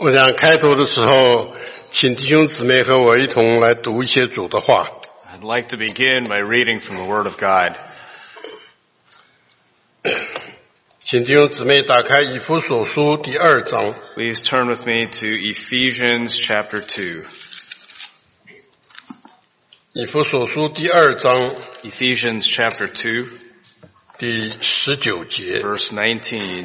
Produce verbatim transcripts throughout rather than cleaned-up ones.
我想开头的时候，请弟兄姊妹和我一同来读一些主的话。 I'd like to begin by reading from the Word of God. 请弟兄姊妹打开以弗所书第二章。 Please turn with me to Ephesians chapter two. 以弗所书第二章 Ephesians chapter two, 第十九节。 verse nineteen.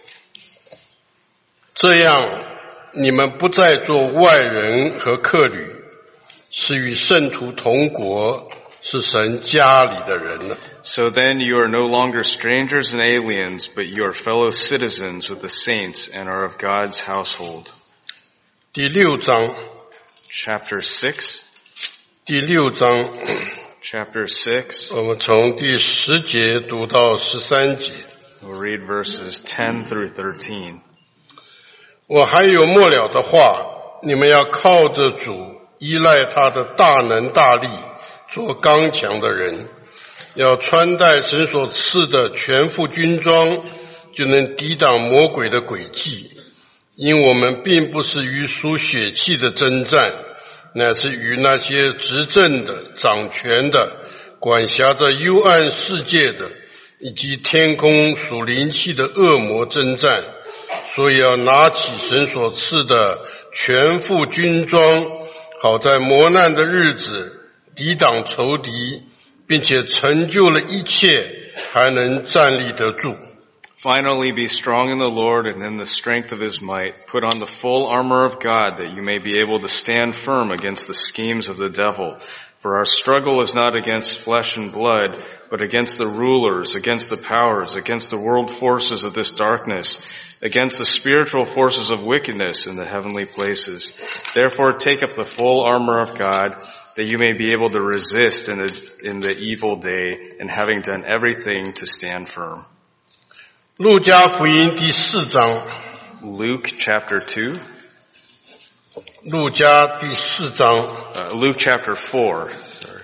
这样，你们不再做外人和客旅，是与圣徒同国，是神家里的人了。 So then you are no longer strangers and aliens, but you are fellow citizens with the saints and are of God's household. 第六章 Chapter six, 第六章 chapter six, 我们从第十节读到十三节。 we'll read verses ten through thirteen. 我还有末了的话，你们要靠着主，依赖他的大能大力，做刚强的人，要穿戴神所赐的全副军装，就能抵挡魔鬼的诡计。因我们并不是与属血气的征战，乃是与那些执政的、掌权的、管辖着幽暗世界的，以及天空属灵气的恶魔征战。所以要拿起神所赐的全副军装，好在磨难的日子抵挡仇敌，并且成就了一切，还能站立得住。 Finally, be strong in the Lord and in the strength of his might. Put on the full armor of God that you may be able to stand firm against the schemes of the devil. For our struggle is not against flesh and blood, but against the rulers, against the powers, against the world forces of this darkness, against the spiritual forces of wickedness in the heavenly places. Therefore, take up the full armor of God, that you may be able to resist in the, in the evil day, and having done everything to stand firm. 路加福音第四章， Luke chapter two, 路加第四章 uh, Luke chapter four, sorry.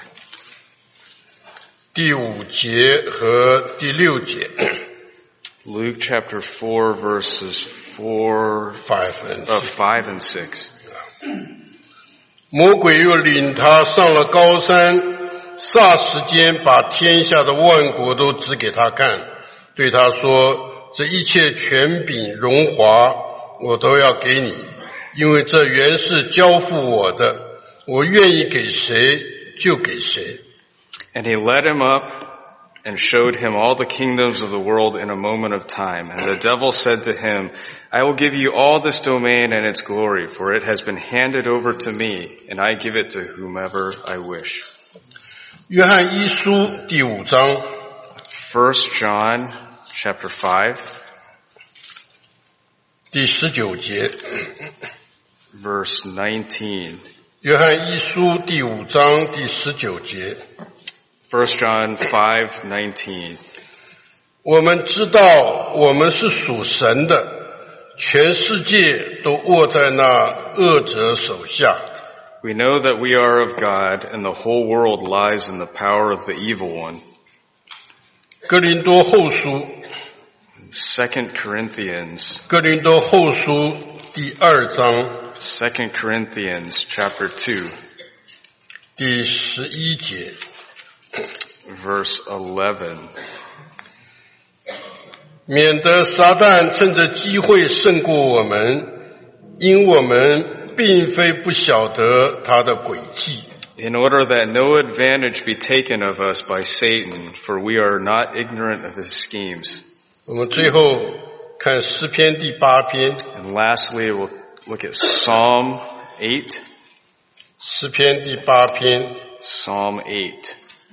第五节和第六节。 Luke chapter four verses four, Five and uh, six. five and six. 魔鬼又领他上了高山，霎时间把天下的万国都指给他看，对他说：这一切权柄荣华我都要给你，因为这原是交付我的，我愿意给谁就给谁。 And he led him up and showed him all the kingdoms of the world in a moment of time. And the devil said to him, I will give you all this domain and its glory, for it has been handed over to me, and I give it to whomever I wish. 约翰一书第五章 First John chapter five, 第十九节。 verse nineteen. 约翰一书第五章第十九节。 First John five nineteen. 我们知道我们是属神的，全世界都握在那恶者手下。 We know that we are of God, and the whole world lies in the power of the evil one. 哥林多后书 Second Corinthians, 哥林多后书第二章 Second Corinthians chapter two, 第十一节。 verse eleven. 免得撒旦趁着机会胜过我们，因我们并非不晓得他的诡计。 In order that no advantage be taken of us by Satan, for we are not ignorant of his schemes. 我们最后看诗篇第八篇， And lastly, we'll look at Psalm eight. 诗篇第八篇 Psalm eight.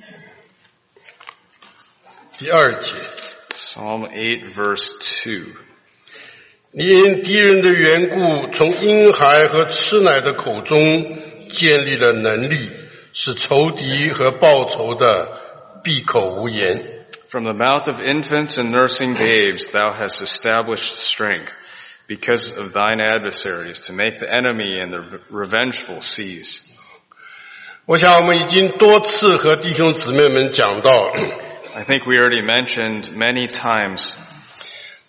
第二节。 Psalm eight verse two. 你因敌人的缘故，从婴孩和吃奶的口中建立了能力，使仇敌和报仇的闭口无言。 From the mouth of infants and nursing babes thou hast established strength, because of thine adversaries, to make the enemy and the revengeful cease. 我想我们已经多次和弟兄姊妹们讲到， I think we already mentioned many times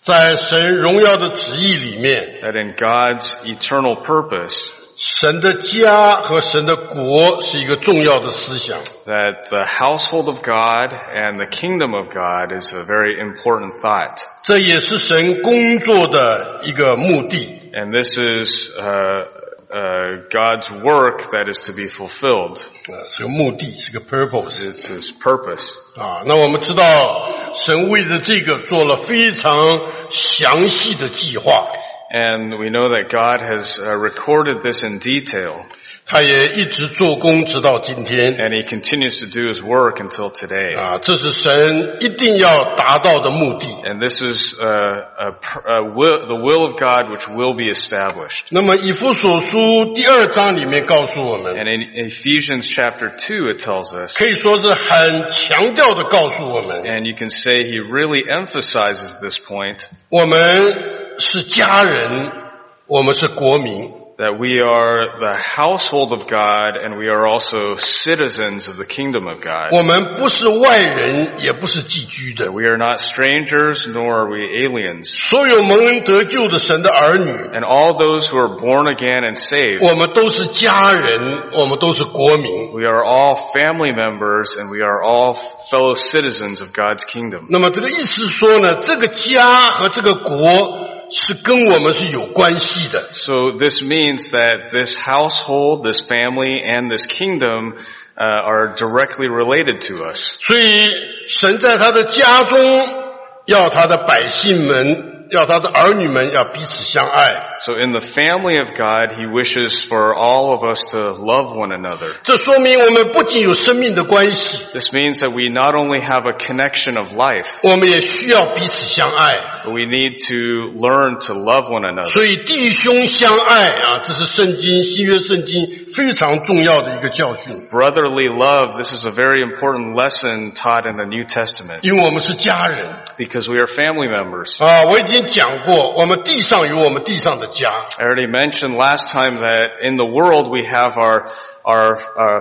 在神荣耀的旨意里面， that in God's eternal purpose, 神的家和神的国是一个重要的思想。 that the household of God and the kingdom of God is a very important thought. 这也是神工作的一个目的。 And this is uh, uh, God's work that is to be fulfilled. 呃，是个目的，是个 purpose。 It's His purpose. 啊，那我们知道，神为了这个做了非常详细的计划。 And we know that God has uh, recorded this in detail. 他也一直做工直到今天。 And He continues to do His work until today. 啊，这是神一定要达到的目的。 And this is uh, a, a will, the will of God which will be established. 那么以弗所书第二章里面告诉我们， And in Ephesians chapter two it tells us, 可以说是很强调的告诉我们， and you can say he really emphasizes this point, 我们是家人，我们是国民。 that we are the household of God and we are also citizens of the kingdom of God. 我们不是外人，也不是寄居的。 We are not strangers, nor are we aliens. 所有蒙恩得救的神的儿女， And all those who are born again and saved, 我们都是家人，我们都是国民。 we are all family members and we are all fellow citizens of God's kingdom. 那么这个意思是说呢，这个家和这个国是跟我们是有关系的。 So this means that this household, this family, and this kingdom uh, are directly related to us. 所以神在他的家中要他的百姓们，要他的儿女们要彼此相爱。 So in the family of God, He wishes for all of us to love one another. 这说明我们不仅有生命的关系， This means that we not only have a connection of life, 我们也需要彼此相爱。 but we need to learn to love one another. 所以弟兄相爱啊，这是圣经新约圣经非常重要的一个教训。 Brotherly love, this is a very important lesson taught in the New Testament 因为我们是家人 because we are family members. 啊，我已经讲过，我们地上有我们地上的家。 I already mentioned last time that in the world we have our our uh,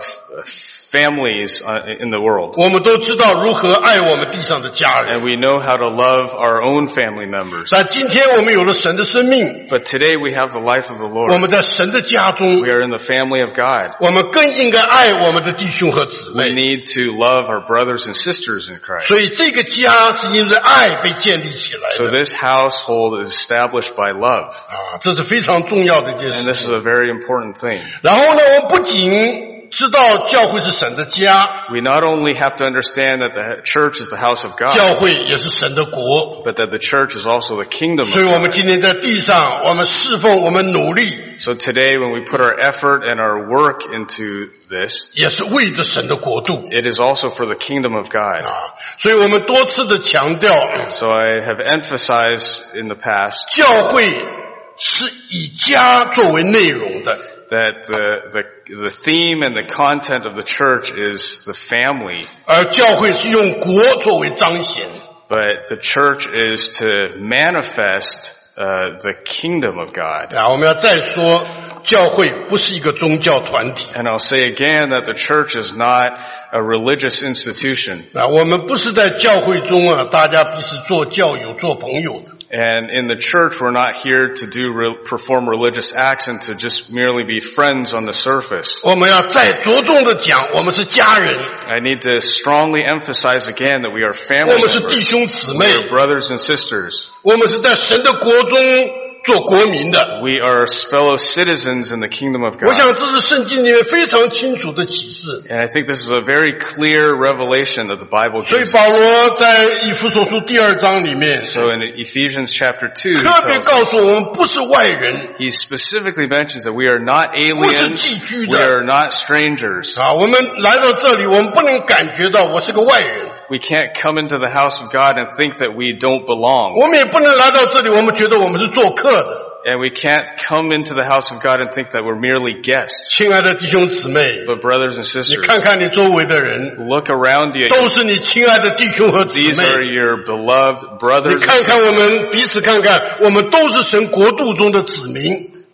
families uh, in the world. 我们都知道如何爱我们地上的家人。 And we know how to love our own family members. 在今天我们有了神的生命， But today we have the life of the 我 Lord. 们在神的家中 We，are in the family of God. 我们更应该爱我们的弟兄和姊 We 妹。 need to love our brothers and sisters in Christ. 所以这个家是因为爱被建立起来 So 的 this household is established by love. 啊，这是非常重要的一件 And 事 this is a very important thing. 然后呢，我们不仅知道教会是神的家， We not only have to understand that the church is the house of 教 God, 会也是神的国。 but that the church is also the kingdom 所以 of 我们 God. 今天在地上，我们侍奉，我们努力， So today when we put our effort and our work into this, 也是为着神的国度 it is also for the kingdom of God. 啊。所以我们多次的强调， So I have emphasized in the past 教会是以家作为内容的。 that the, the, the theme and the content of the church is the family, 而教会是用国作为彰显， but the church is to manifest uh, the kingdom of God. 啊，我们要再说，教会不是一个宗教团体 And I'll say again that the church is not a religious institution. 啊，我们不是在教会中啊，大家彼此做教友、做朋友的。 And in the church, we're not here to do re- perform religious acts and to just merely be friends on the surface. 我们要再着重的讲，我们是家人， I need to strongly emphasize again that we are 我 family 们是弟 members. 兄姊 We 妹， are brothers and sisters. 我们是在神的国中做国民的。 We are fellow citizens in the kingdom of 我 God. 想这是圣经里面非常清楚的启示。 And I think this is a very clear revelation that the Bible 所以 gives. 保罗在以弗所书第二章里面 So in Ephesians chapter two, he 特别 tells 告诉我们，不是外人 he specifically mentions that we are not 不是 aliens, 寄居 we 的 are not strangers. 啊。我们来到这里，我们不能感觉到我是个外人， We can't come into the house of God and think that we don't belong. 我们也不能来到这里，我们觉得我们是做客的。 And we can't come into the house of God and think that we're merely guests. 亲爱的弟兄姊妹， But brothers and 你 sisters, 看看你周围的人， look around you. 都是你亲爱的弟兄和姊 These are 妹。 your beloved 你 brothers and 看看 sisters. 我们，彼此看看，我们都是神国度中的子民。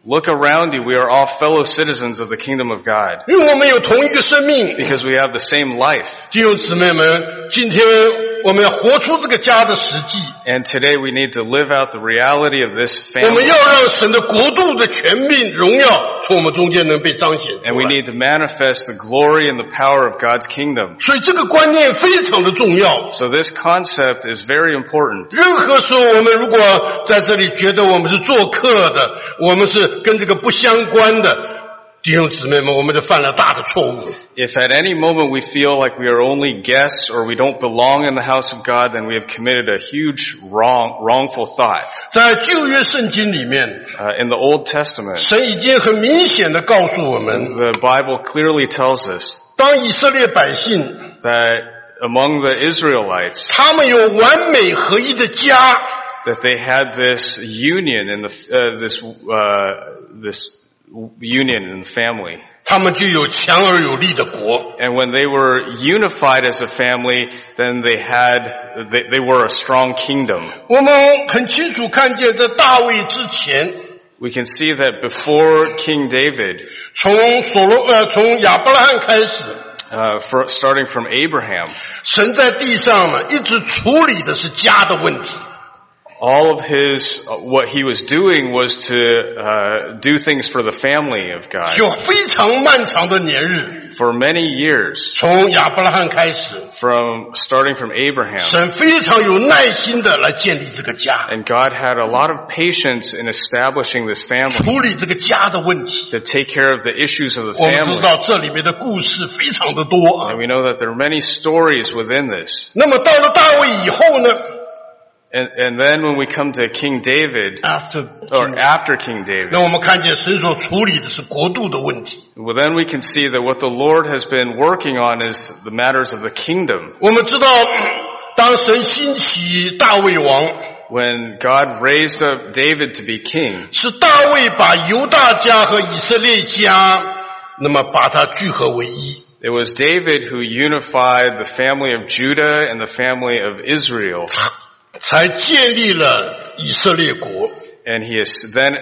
Look around you. We are all fellow citizens of the kingdom of God 因为我们有同一个生命。 because we have the same life. 弟兄姊妹们，今天我们要活出这个家的实际。 And today we need to live out the reality of this 我们 family. 要让神的国度的权柄、荣耀从我们中间能被彰显出 And we 来。 need to manifest the glory and the power of God's kingdom. 所以这个观念非常的重要。 So this concept is very important. 任何时候，我们如果在这里觉得我们是做客的，我们是跟这个不相关的，弟兄姊妹们，我们就犯了大的错误。 If at any moment we feel like we are only guests or we don't belong in the house of God, then we have committed a huge wrong, wrongful thought. 在旧约圣经里面， Uh, in the Old Testament, 神已经很明显的告诉我们， the Bible clearly tells us 当以色列百姓 that among the Israelites, 他们有完美合一的家， that they had this union in the, uh, this, uh, this union in the family. 他们就有强而有力的国。 And when they were unified as a family, then they had, they, they were a strong kingdom. 我们很清楚看见，在大卫之前， We can see that before King David, 从所罗呃从亚伯拉罕开始， uh, for, starting from Abraham, 神在地上呢一直处理的是家的问题。 all of his, uh, what he was doing was to uh, do things for the family of God. 有非常漫长的年日， For many years, 从亚伯拉罕开始， from starting from Abraham, 神非常有耐心的来建立这个家， and God had a lot of patience in establishing this family 处理这个家的问题。 to take care of the issues of the 我们知 family. 道这里面的故事非常的多啊 And。we know that there are many stories within this. 那么到了大卫以后呢 And, and then when we come to King David, ？After or after King David, 那我们看见神所处理的是国度的问题。 well, then we can see that what the Lord has been working on is the matters of the kingdom. 我们知道，当神兴起大卫王， When God raised up David to be king, 是大卫把犹大家和以色列家，那么把它聚合为一。 it was David who unified the family of Judah and the family of Israel. 才建立了以色列国。 And he is then,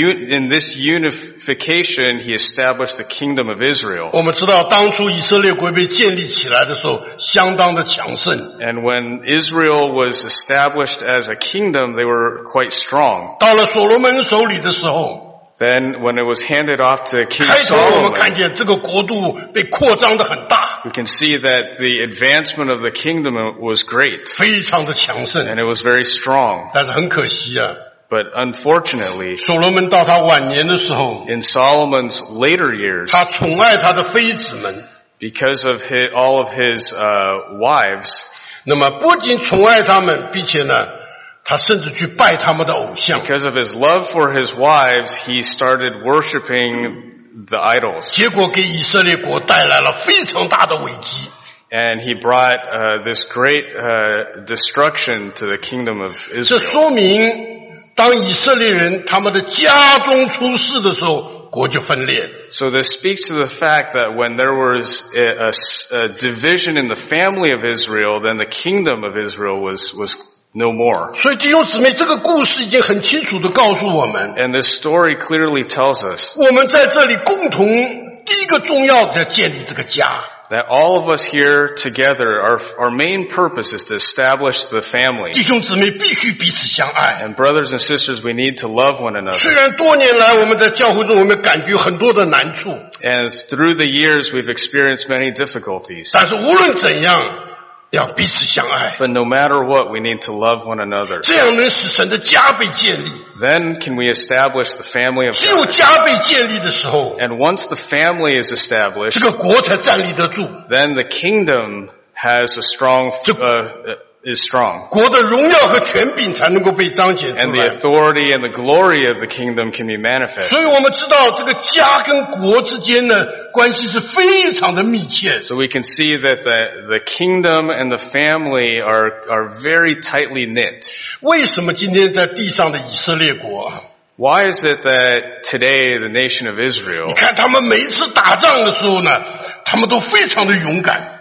in this unification, he established the kingdom of Israel. 我们知道，当初以色列国被建立起来的时候，相当的强盛。 And when Israel was established as a kingdom, they were quite strong. 到了所罗门手里的时候， Then when it was handed off to King 开头我们看 Solomon, 见这个国度被扩张得很大， we can see that the advancement of the kingdom was great 非常的强盛。 and it was very strong. 但是很可惜啊， But unfortunately, 所罗门到他晚年的时候， in Solomon's later years, 他宠爱他的妃子们， because of his, all of his uh, wives, 那么不仅宠爱他们，并且呢，他甚至去拜他们的偶像。 because of his love for his wives, he started worshiping the idols. 结果给以色列国带来了非常大的危机。 And he brought uh, this great uh, destruction to the kingdom of 这 Israel. 说明，当以色列人他们的家中出事的时候，国就分裂。 So this speaks to the fact that when there was a, a, a division in the family of Israel, then the kingdom of Israel was, was no more. 所以弟兄姊妹，这个故事已经很清楚地告诉我们， And this story clearly tells us 我们在这里共同第一个重要的建立这个家。 that all of us here together, our, our main purpose is to establish the family. 弟兄姊妹必须彼此相爱。 And brothers and sisters, we need to love one another. 虽然多年来我们在教会中我们感觉很多的难处， And through the years, we've experienced many difficulties. 但是无论怎样，要彼此相爱， But no matter what, we need to love one another. 这样能使神的家被建立。 Then can we establish the family of 只有 God. 家被建立的时候， And once the family is established, 这个国才站立得住， then the kingdom has a strong, uh, is strong. 国的荣耀和权柄才能够被彰显出 And the 来。 authority and the glory of the kingdom can be manifest. 所以我们知道这个家跟国之间的关系是非常的密切。 So we can see that the, the kingdom and the family are, are very tightly knit. 为什么今天在地上的以色列国， Why is it that today the nation of 你 Israel, 看他们每一次打仗的时候呢，他们都非常的勇敢。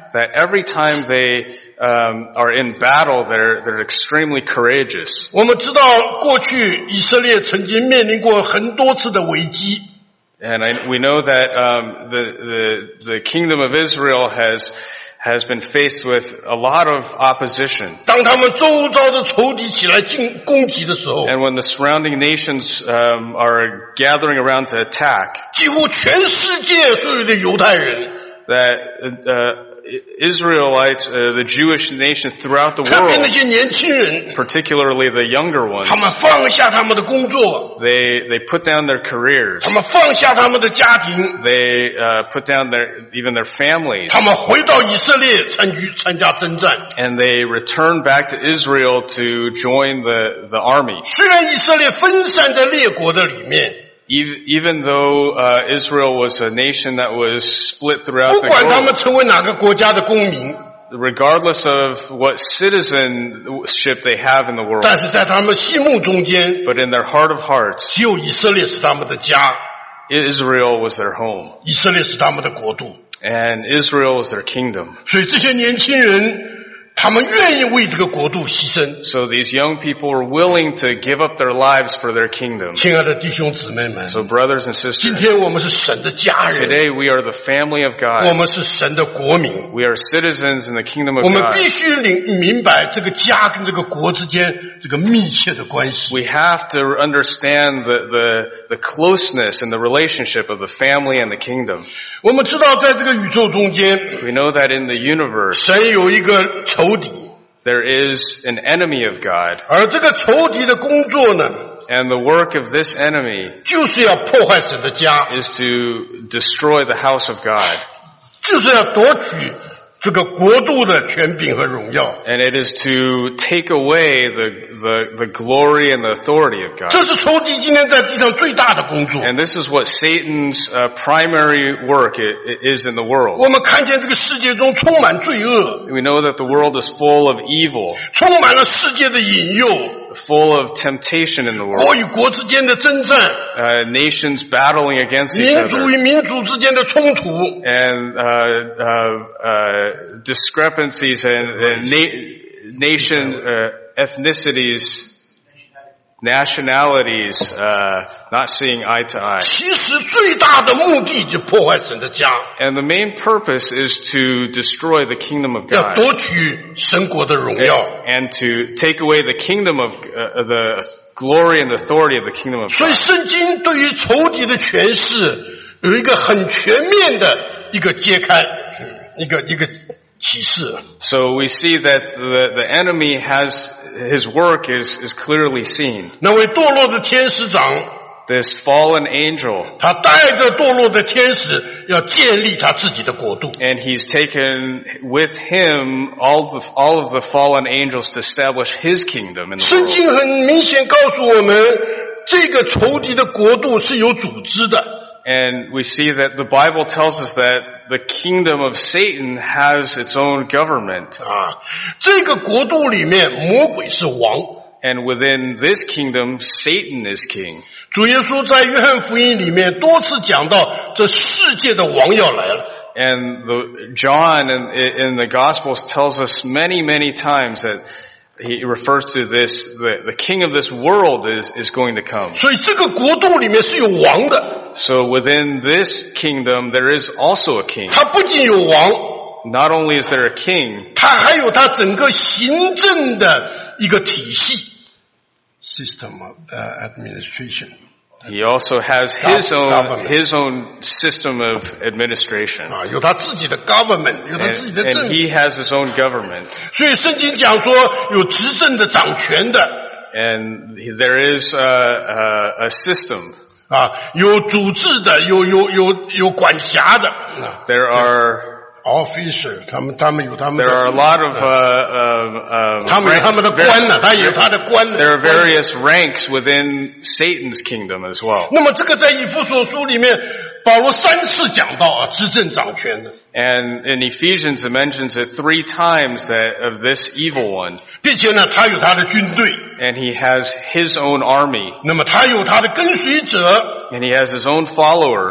that every time they um, are in battle, they're they're extremely courageous. 我们知道过去以色列曾经面临过很多次的危机。 And I, we know that um, the the the kingdom of Israel has has been faced with a lot of opposition. 当他们周遭的仇敌起来进攻击的时候， And when the surrounding nations um, are gathering around to attack, 几乎全世界所有的犹太人， that uh, Israelites, uh, the Jewish nation throughout the 特别那 world, 些年轻人， particularly the younger ones, 他们放下他们的工作， they they put down their careers, 他们放下他们的家庭， they uh, put down their even their families, 他们回到以色列参与参加征战。 and they return back to Israel to join the the army. 虽然以色列分散在列国的里面， Even, even though uh, Israel was a nation that was split 不 throughout the 管他们 world, 成为哪个国家的公民， regardless of what citizenship they have in the world, 但是在他们心目中间， but in their heart of hearts, 只有以色列是他们的家， Israel was their home, 以色列是他们的国度。 and Israel was their kingdom. 所以这些年轻人，他们愿意为这个国度牺牲。 So these young people were willing to give up their lives for their kingdom. 亲爱的弟兄姊妹们， So brothers and 今 sisters, 天我们是神的家人， today we are the family of 我 God. 们是神的国民， We are citizens in the kingdom 我 of 们 God. 必须领明白这个家跟这个国之间这个密切的关系。 We have to understand the, the, the closeness and the relationship of the family and the kingdom. 我们知道，在这个宇宙中间， We know that in the universe, 神有一个仇敌， there is an enemy of God. 而这个仇敌的工作呢， And the work of this enemy 就是要破坏神的家， is to destroy the house of God. 就是要夺取这个国度的权柄和荣耀。 And it is to take away the, the, the glory and the authority of God. 这是仇敌今天在地上最大的工作。 And this is what Satan's uh, primary work i- i- is in the world. 我们看见这个世界中充满罪恶， We know that the world is full of evil, 充满了世界的引诱， full of temptation in the 国 world, 与国之间的征战， uh, nations battling against each 民族 other, 与民族之间的冲突， and uh, uh, uh, discrepancies and, and na- nation uh, ethnicities, nationalities uh, not seeing eye to eye. 其实最大的目的就破坏神的家， And the main purpose is to destroy the kingdom of 要 God 夺取神国的荣耀。 and to take away the kingdom of uh, the glory and authority of the kingdom of 所以 God. 圣经对于仇敌的诠释有一个很全面的一个揭开，一个一个启示。 So we see that the, the enemy has, his work is, is clearly seen. 那位堕落的天使长， This fallen angel, 他带着堕落的天使，要建立他自己的国度。 and he's taken with him all the, all of the fallen angels to establish his kingdom in the 圣 world. 经很明显告诉我们，这个仇敌的国度是有组织的。 And we see that the Bible tells us that the kingdom of Satan has its own government. 啊，这个国度里面，魔鬼是王。 And within this kingdom, Satan is king. 主耶稣在约翰福音里面多次讲到，这世界的王要来了。 And the, John in, in the Gospels tells us many, many times that he refers to this, the, the king of this world is, is going to come. 所以这个国度里面是有王的， So within this kingdom, there is also a king. 他不仅有王， Not only is there a king, 他还有他整个行政的一个体系 （system of uh, administration） he also has his own, Government. his own system of administration. 啊，有他自己的 government， 有他 And, 自己的 and 政府。 he has his own government. 所以圣经讲说有执政的、掌权的 And there is a, a, a system. 啊，有主治的，有有有有管辖的。啊 There are officer， 他们他们有他们 there are a 的， lot of uh, uh, 他们有他们的官呢，他也有他的官呢。 there are various ranks within Satan's kingdom as well. 那么这个在以弗所书里面，保罗三次讲到啊，执政掌权的， And in Ephesians it mentions it three times that of this evil one. 并且呢，他有他的军队， And he has his own army. 那么他有他的跟随者， And he has his own followers.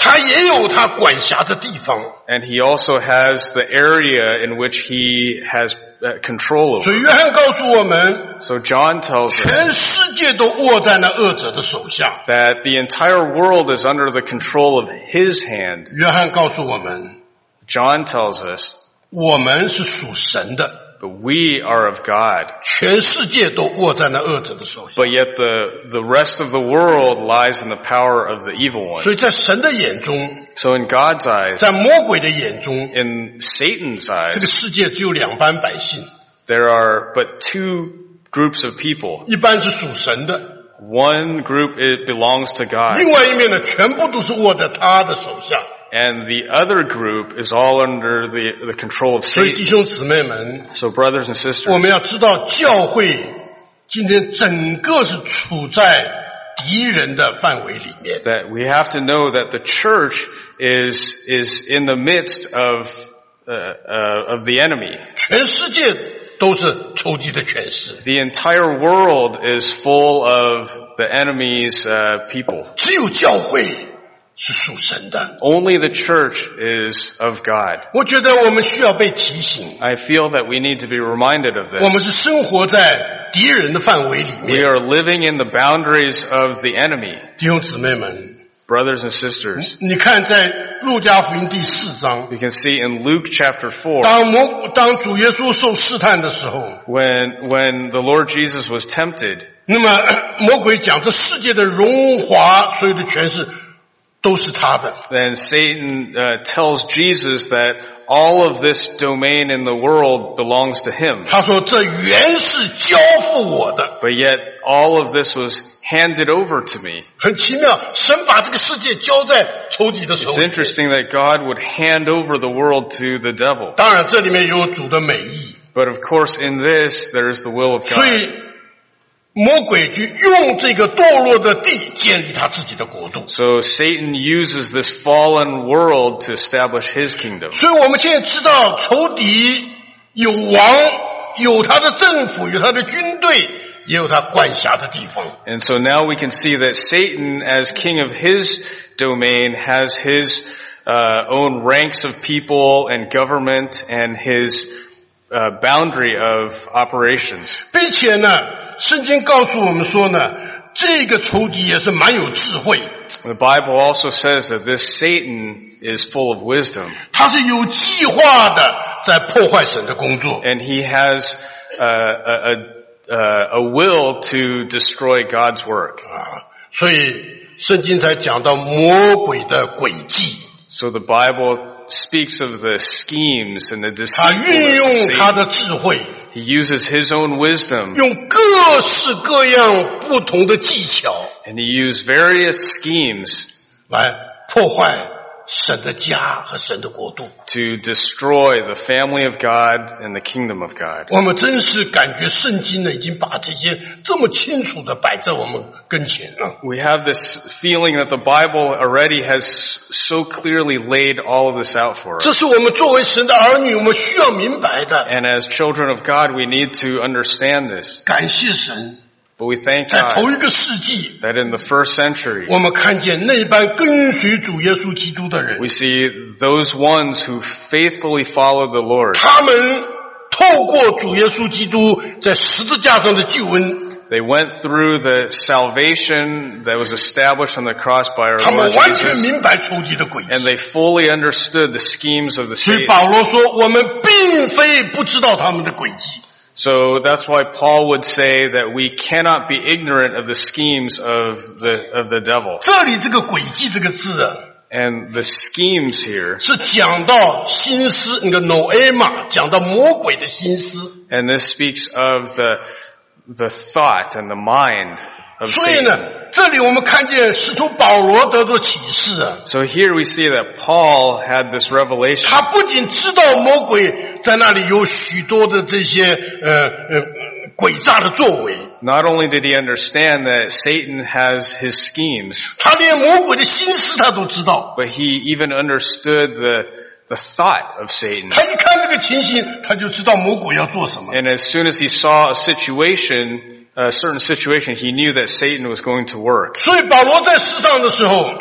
他也有他管辖的地方。 And he also has the area in which he has uh, control 所 over. 以约翰告诉我们， So John tells us 全世界都握在那恶者的手下。 that the entire world is under the control of his hand. 约翰告诉我们， John tells us, 我们是属神的， but we are of God. 全世界都握在那恶者的手下。 But yet the, the rest of the world lies in the power of the evil one. 所以在神的眼中， So in God's eyes, 在魔鬼的眼中， in Satan's 这个 eyes, 世界只有两班百姓， there are but two groups of people. 一般是属神的， One group it belongs to God, 另外一面呢，全部都是握在他的手下。 and the other group is all under the, the control of 所以弟 Satan. 兄姊妹们， So brothers and 我 sisters, 们要知道教会今天整个是处在敌人的范围里面。 that we have to know that the church is, is in the midst of, uh, uh, of the enemy. 全世界都是仇敌的权势， The entire world is full of the enemy's uh, people. 只有教会是属神的。 Only the church is of God. 我觉得我们需要被提醒， I feel that we need to be reminded of 我 this. 们是生活在敌人的范围里 We 面。 are living in the boundaries of the enemy. 弟兄姊妹们， Brothers and sisters, 你看在路加福音第四章， we can see in Luke chapter four, 当魔当主耶稣受试探的时候， when, when the Lord Jesus was tempted, 那么魔鬼讲这世界的荣华，所有的权势都是他的。 then Satan uh, tells Jesus that all of this domain in the world belongs to him. 他说这原是交付我的。 But yet all of this was handed over to me. 很奇妙，神把这个世界交在仇敌的手 It's 里。 interesting that God would hand over the world to the devil. 当然这里面有主的美意， But of course in this there's the will of 所 God. 以魔鬼就用这个堕落的地建立他自己的国度。 So Satan uses this fallen world to establish his kingdom. 所以我们现在知道仇敌有王，有他的政府，有他的军队，也有他管辖的地方。 And so now we can see that Satan, as king of his domain, has his uh, own ranks of people and government and his uh, boundary of operations. 并且呢，圣经告诉我们说呢，这个仇敌也是蛮有智慧， The Bible also says that this Satan is full of wisdom, 他是有计划的在破坏神的工作。 and he has uh, a, a, uh, a will to destroy God's work. 啊，所以圣经才讲到魔鬼的诡计， So the Bible speaks of the schemes and the 他运 deceitfulness 用 of 他 Satan. 的智慧， He uses his own wisdom, 用各式各样不同的技巧 and he used various schemes 来破坏神的家和神的国度。 to destroy the family of God and the kingdom of God. 我们真是感觉圣经呢已经把这些这么清楚的摆在我们跟前了。 We have this feeling that the Bible already has so clearly laid all of this out for us. 这是我们作为神的儿女，我们需要明白的。 And as children of God, we need to understand this. 感谢神， But we thank 在头 God 一个世纪， that in the first century, 我们看见那班跟随主耶稣基督的人， we see those ones who faithfully followed the Lord. 他们透过主耶稣基督在十字架上的救恩， They went through the salvation that was established on the cross by our 他 Lord 们完全 Jesus, 明白仇敌的诡 and 计。 they fully understood the schemes of the 所以 Satan. 保罗说，我们并非不知道他们的诡计。 So that's why Paul would say that we cannot be ignorant of the schemes of the, of the devil. 这里这个诡计这个字啊， And the schemes here, 是讲到心思，那个 noema， 讲到魔鬼的心思。 and this speaks of the, the thought and the mind of 所以呢 Satan.， 这里我们看见使徒保罗得到启示啊， So here we see that Paul had this revelation. 他不仅知道魔鬼在那里有许多的这些呃呃诡诈的作为， Not only did he understand that Satan has his schemes, 他连魔鬼的心思他都知道。 but he even understood the, the thought of Satan. 他一看这个情形，他就知道魔鬼要做什么。 And as soon as he saw a situation, a certain situation, he knew that Satan was going to work. 所以保罗在世上的时候，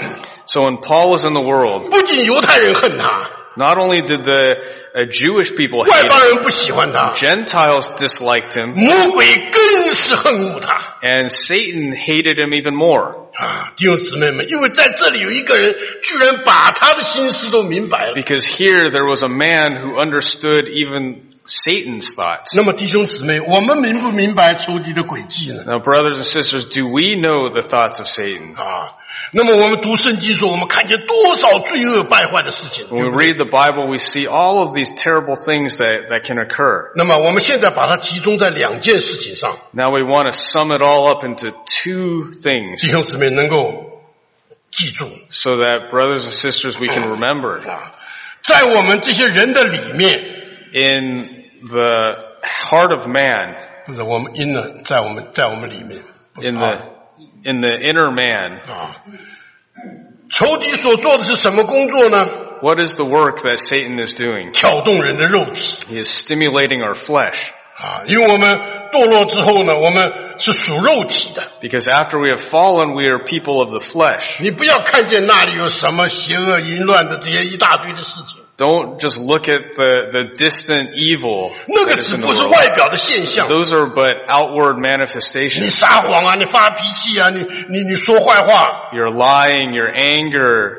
So when Paul was in the world, 不仅犹太人恨他， not only did the uh, Jewish people 外 hate 邦 him, 人不喜欢他， Gentiles disliked him, 魔鬼更是恨恶他。 and Satan hated him even more. 啊，弟兄姊妹们，因为在这里有一个人，居然把他的心思都明白了。 Because here there was a man who understood even Satan's thoughts. 那么弟兄姊妹，我们明不明白仇敌的诡计呢？ Now, brothers and sisters, do we know the thoughts of Satan? 啊，那么我们读圣经说，我们看见多少罪恶败坏的事情。 When we read the Bible, we see all of these terrible things that, that can occur. 那么我们现在把它集中在两件事情上， Now we want to sum it all up into two things 弟兄姊妹能够记住 so that, brothers and sisters, we can remember. 啊，在我们这些人的里面， In the heart of man, 不是我们 inner， 在我们在我们里面，不是 in 啊 the, in the inner man, 啊，仇敌所做的是什么工作呢？ what is the work that Satan is doing? 挑动人的肉体 He is stimulating our flesh. 啊，因为我们堕落之后呢，我们是属肉体的。 Because after we have fallen, we are people of the flesh. 你不要看见那里有什么邪恶淫乱的这些一大堆的事情， Don't just look at the, the distant evil 那 that 个 is 只 in the 不是 world. 外表的现象。 Those are but outward 你 manifestations. 撒谎啊，你发脾气啊，你你你说坏话， Your lying, your anger,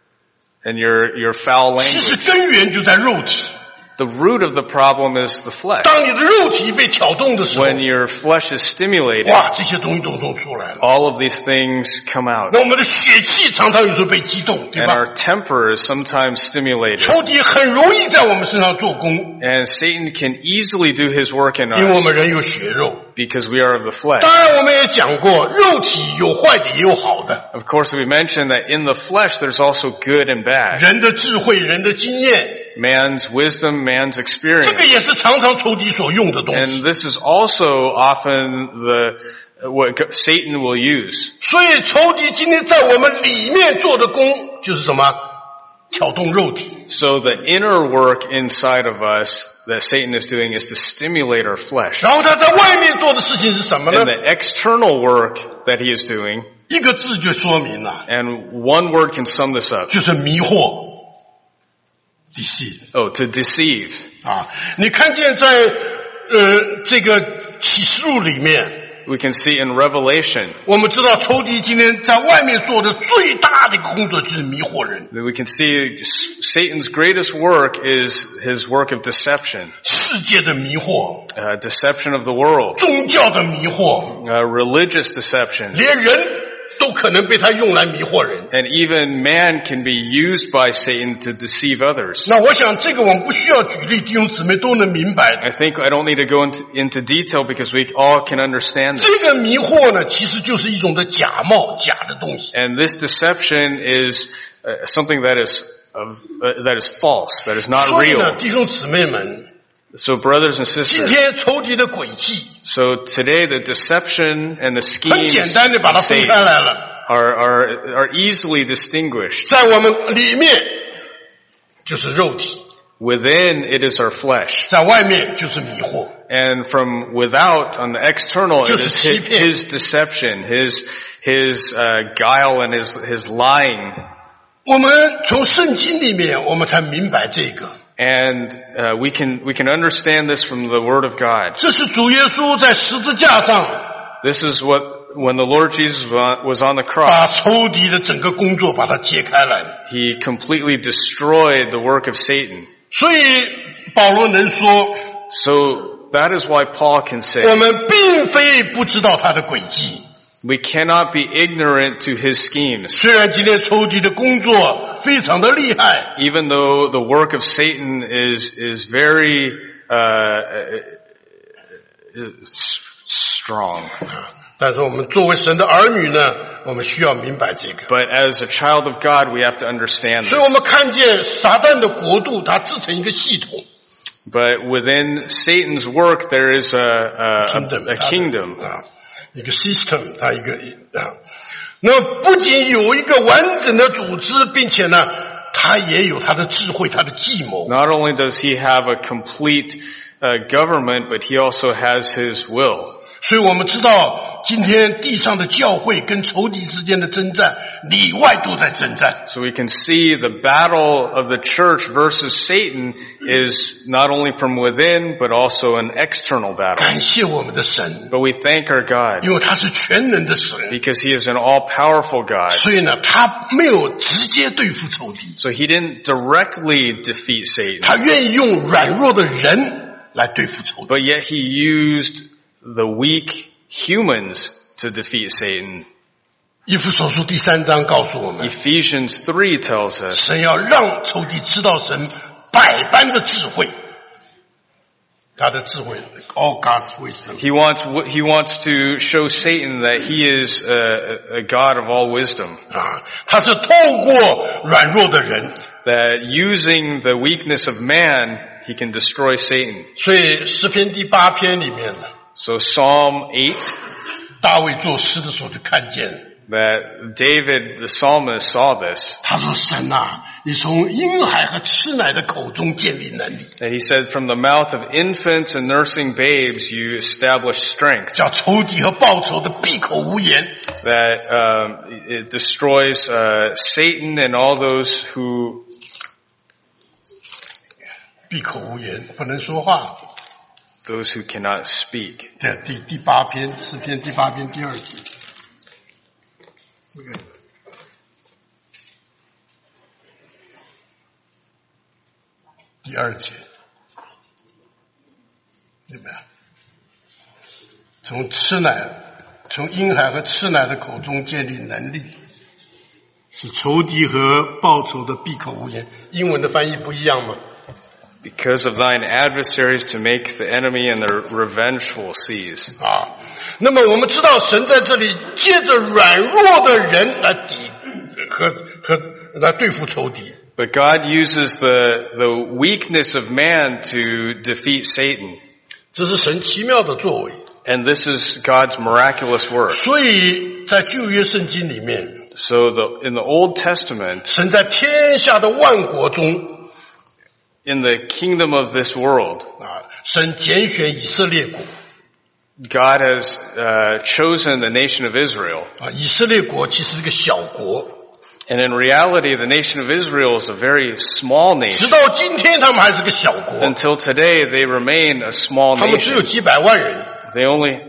and your, your foul 其实 language. 根源就在肉体。 The root of the problem is the flesh. 当你的肉体被挑动的时候， When your flesh is stimulated, 哇，这些东西都都出来了。 all of these things come out. 那我们的血气常常有时候被激动，对 And 吧？ our temper is sometimes stimulated. 仇敌很容易在我们身上做工， And Satan can easily do his work in 因为我 us 们人有血肉。 because we are of the flesh. 当然，我们也讲过，肉体有坏的，也有好的。 Of course, we mentioned that in the flesh there's also good and bad. 人的智慧，人的经验， Man's wisdom, man's 这 experience. 个也是常常仇敌所用的东 And 西。 this is also often the what Satan will use. 所以仇敌今天在我们里面做的工，就是什么？挑动肉体。 So the inner work inside of us that Satan is doing is to stimulate our flesh. 然后他在外面做的事情是什么呢 And？the external work that he is doing, 一个字就说明了， and one word can sum this up. 就是迷惑 ，deceive。 Oh, to deceive. 啊，你看见在呃这个启示录里面， We can see in Revelation, 我们知道仇敌今天在外面做的最大的一个工作就是迷惑人， we can see Satan's greatest work is his work of deception. 世界的迷惑， Uh, deception of the world, 宗教的迷惑， uh, religious deception. 连人都可能被他用来迷惑人。 And even man can be used by Satan to deceive others. 那我想这个我们不需要举例，弟兄姊妹都能明白的。 I think I don't need to go into, into detail because we all can understand this. 这个迷惑呢，其实就是一种的假冒、假的东西。 And this deception is uh, something that is of, uh, that is false, that is not 所以呢， real. 弟兄姊妹们， So brothers and 今 sisters, 天仇敌的诡计 so today the deception and the 很 schemes 简单的把它分 of 开 Satan 来了， are, are, are easily distinguished. 在我们里面就是肉体， Within it is our flesh. 在外面就是迷惑。 And from without, on the external, it 就是 is 欺 his, 骗。 his deception, his, his, uh, guile and his, his lying. 我们从圣经里面，我们才明白这个。 And, uh, we can, we can understand this from the Word of God. 这是主耶稣在十字架上 This is what, when the Lord Jesus was on the 把 cross, 仇敌的整个工作把它揭开来。 he completely destroyed the work of Satan. 所以保罗能说， So that is why Paul can 我 say, 们并非不知道他的诡计。 we cannot be ignorant to his schemes. 虽然今天仇敌的工作非常的厉害， Even though the work of Satan is, is very, uh, is strong. 但是我们作为神的儿女呢，我们需要明白这个。 But as a child of God, we have to understand 所以我 this. 们看见撒旦的国度，它制成一个系统 But within Satan's work, there is a, a, kingdom， a, a kingdom. 啊，一个 system， 它一个啊。那不仅有一个完整的组织，并且呢，它也有它的智慧，它的计谋。 Not only does he have a complete uh, government, but he also has his will. 所以我们知道今天地上的教会跟仇敌之间的征战，里外都在征战。 So we can see the battle of the church versus Satan is not only from within, but also an external battle. 感谢我们的神， But we thank our God 因为他是全能的神， because He is an all-powerful God. 所以呢，他没有直接对付仇敌， So He didn't directly defeat Satan, 他愿意用软弱的人来对付仇敌。 but yet He used the weak humans to defeat Satan. 以弗所书第三章告诉我们， Ephesians three tells us 神要让仇敌知道神百般的智慧，他的智慧 ，all God's wisdom。 He wants He wants to show Satan that He is a, a God of all wisdom. 啊，他是透过软弱的人， That using the weakness of man, he can destroy Satan. 所以诗篇第八篇里面呢， So Psalm eight, 大卫作诗的时候就看见了， that David, the psalmist, saw this. 他说：“神啊，你从婴孩和吃奶的口中建立能力， And he said, from the mouth of infants and nursing babes, you establish strength. 叫仇敌和报仇的闭口无言。 That um, it destroys uh, Satan and all those who 闭口无言，不能说话。 those who cannot speak. 对，第第八篇诗篇第八篇第二节。Okay. 第二节，有没有？从吃奶，从婴孩和吃奶的口中建立能力，使仇敌和报仇的闭口无言。英文的翻译不一样吗？ Because of thine adversaries to make the enemy and the revengeful cease. 啊，那么我们知道神在这里借着软弱的人来抵和和来对付仇敌。 But God uses the, the weakness of man to defeat Satan. 这是神奇妙的作为。 And this is God's miraculous work. 所以在旧约圣经里面， So the, in the Old Testament, 神在天下的万国中 in the kingdom of this world, 啊，神拣选以色列国 God has uh, chosen the nation of Israel. 啊，以色列国其实是个小国， And in reality, the nation of Israel is a very small 直 nation. 到今天他们还是个小国， Until today, they remain a small 他们只有 nation. 几百万人 They only,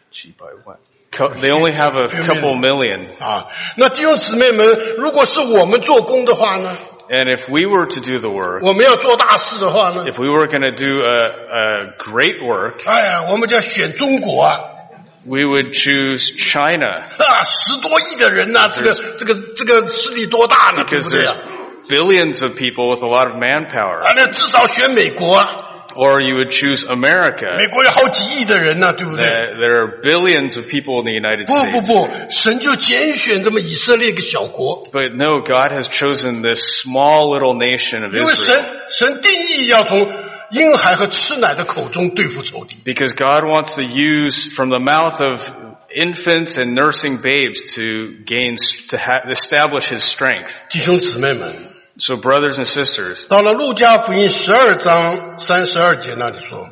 they only have a couple million. 啊。那弟兄姊妹们，如果是我们做工的话呢， And if we were to do the work, 我们要做大事的话呢， if we were going to do a, a great work, 哎呀，我们就要选中国啊！ we would choose China 啊，十多亿的人呐、这个这个这个势力多大呢？对 because 不对 there's 啊？ billions of people with a lot of manpower. 啊，那至少选美国啊， Or you would choose America. 美国有好几亿的人呢、对不对？ There there are billions of people in the United 不不 States. 不，神就拣选这么以色列一个小国， But no, God has chosen this small little nation of 因为神 Israel 神定义要从婴孩和吃奶的口中对付仇敌。 because God wants to use from the mouth of infants and nursing babes to gain, to ha- establish His strength. 弟兄姊妹们， So brothers and sisters, 到了路加福音十二章三十二节那里说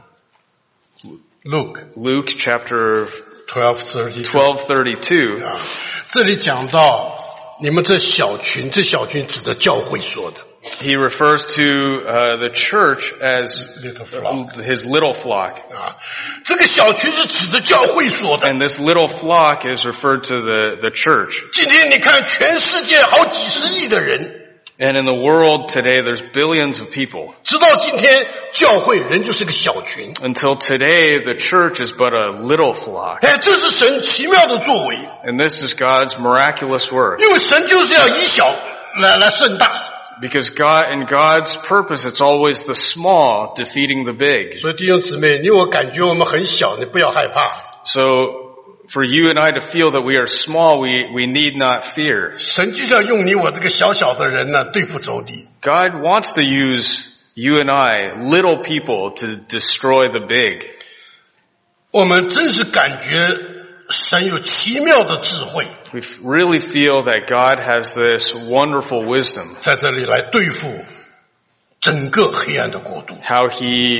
，Luke Luke chapter twelve thirty twelve thirty-two, 啊，这里讲到你们这小群，这小群指的教会说的。 he refers to uh, the church as Little flock. his little flock. 啊，这个小群是指的教会说的。 And this little flock is referred to the, the church. 今天你看，全世界好几十亿的人， And in the world today, there's billions of people. 直到今天，教会人就是个小群。 Until today, the church is but a little flock. 哎，这是神奇妙的作为， And this is God's miraculous work. 因为神就是要以小来来胜大。 Because God, in God's purpose, it's always the small defeating the big. 所以弟兄姊妹，你我感觉我们很小，你不要害怕。 So, for you and I to feel that we are small, we, we need not fear. 神就是要用你我这个小小的人呢，对付仇敌。 God wants to use you and I, little people, to destroy the big. 我们真是感觉神有奇妙的智慧， We really feel that God has this wonderful wisdom. 在这里来对付整个黑暗的国度。 How He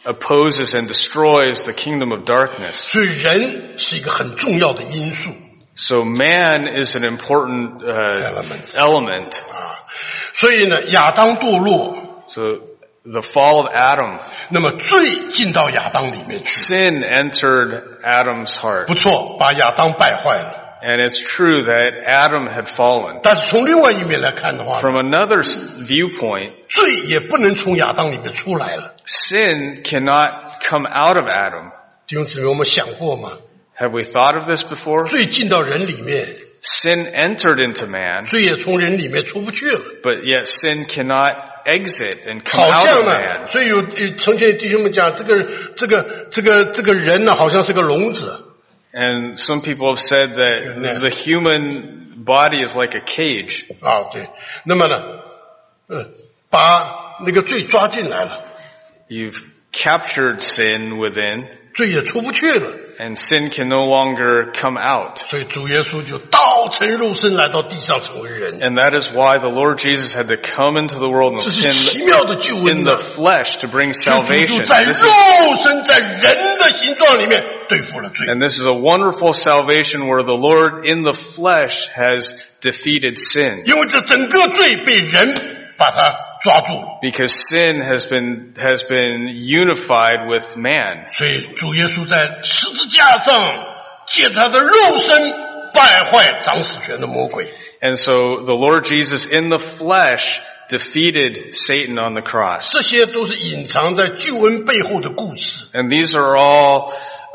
opposes and destroys the kingdom of darkness. 所以人是一个很重要的因素。 So man is an important uh, Element. element. 啊，所以呢，亚当堕落， So the fall of Adam, 那么罪进到亚当里面去， sin entered Adam's heart. 不错，把亚当败坏了。 And it's true that Adam had fallen. 但是从另外一面来看的话， From another s- viewpoint, 罪也不能从亚当里面出来了。 sin cannot come out of Adam. 弟兄姊妹，我们想过吗？ Have we thought of this before? 罪进到人里面， Sin entered into man, 罪也从人里面出不去了。 but yet sin cannot exit and come 好 out 像 of 呢， man. 所以有有从前弟兄们讲，这个这个这个这个人呢，好像是个笼子。 And some people have said that Goodness. the human body is like a cage. 啊，对。那么呢，呃，把那个罪抓进来了， You've captured sin within, 罪也出不去了。 and sin can no longer come out. 所以主耶稣就道成肉身来到地上成为人， And that is why the Lord Jesus had to come into the world 这是 in, 奇妙的救 in 恩 the 呐！ flesh to bring 主就 salvation. 在 This 肉 is, 身在人的形状里面对付了罪。 and this is a wonderful salvation where the Lord in the flesh has defeated sin. 因为这整个罪被人把它抓住了， Because sin has been, has been unified with man. 所以主耶稣在十字架上借他的肉身败坏掌死权的魔鬼。 And so the Lord Jesus in the flesh defeated Satan on the cross. 这些都是隐藏在救恩背后的故事。 And these are all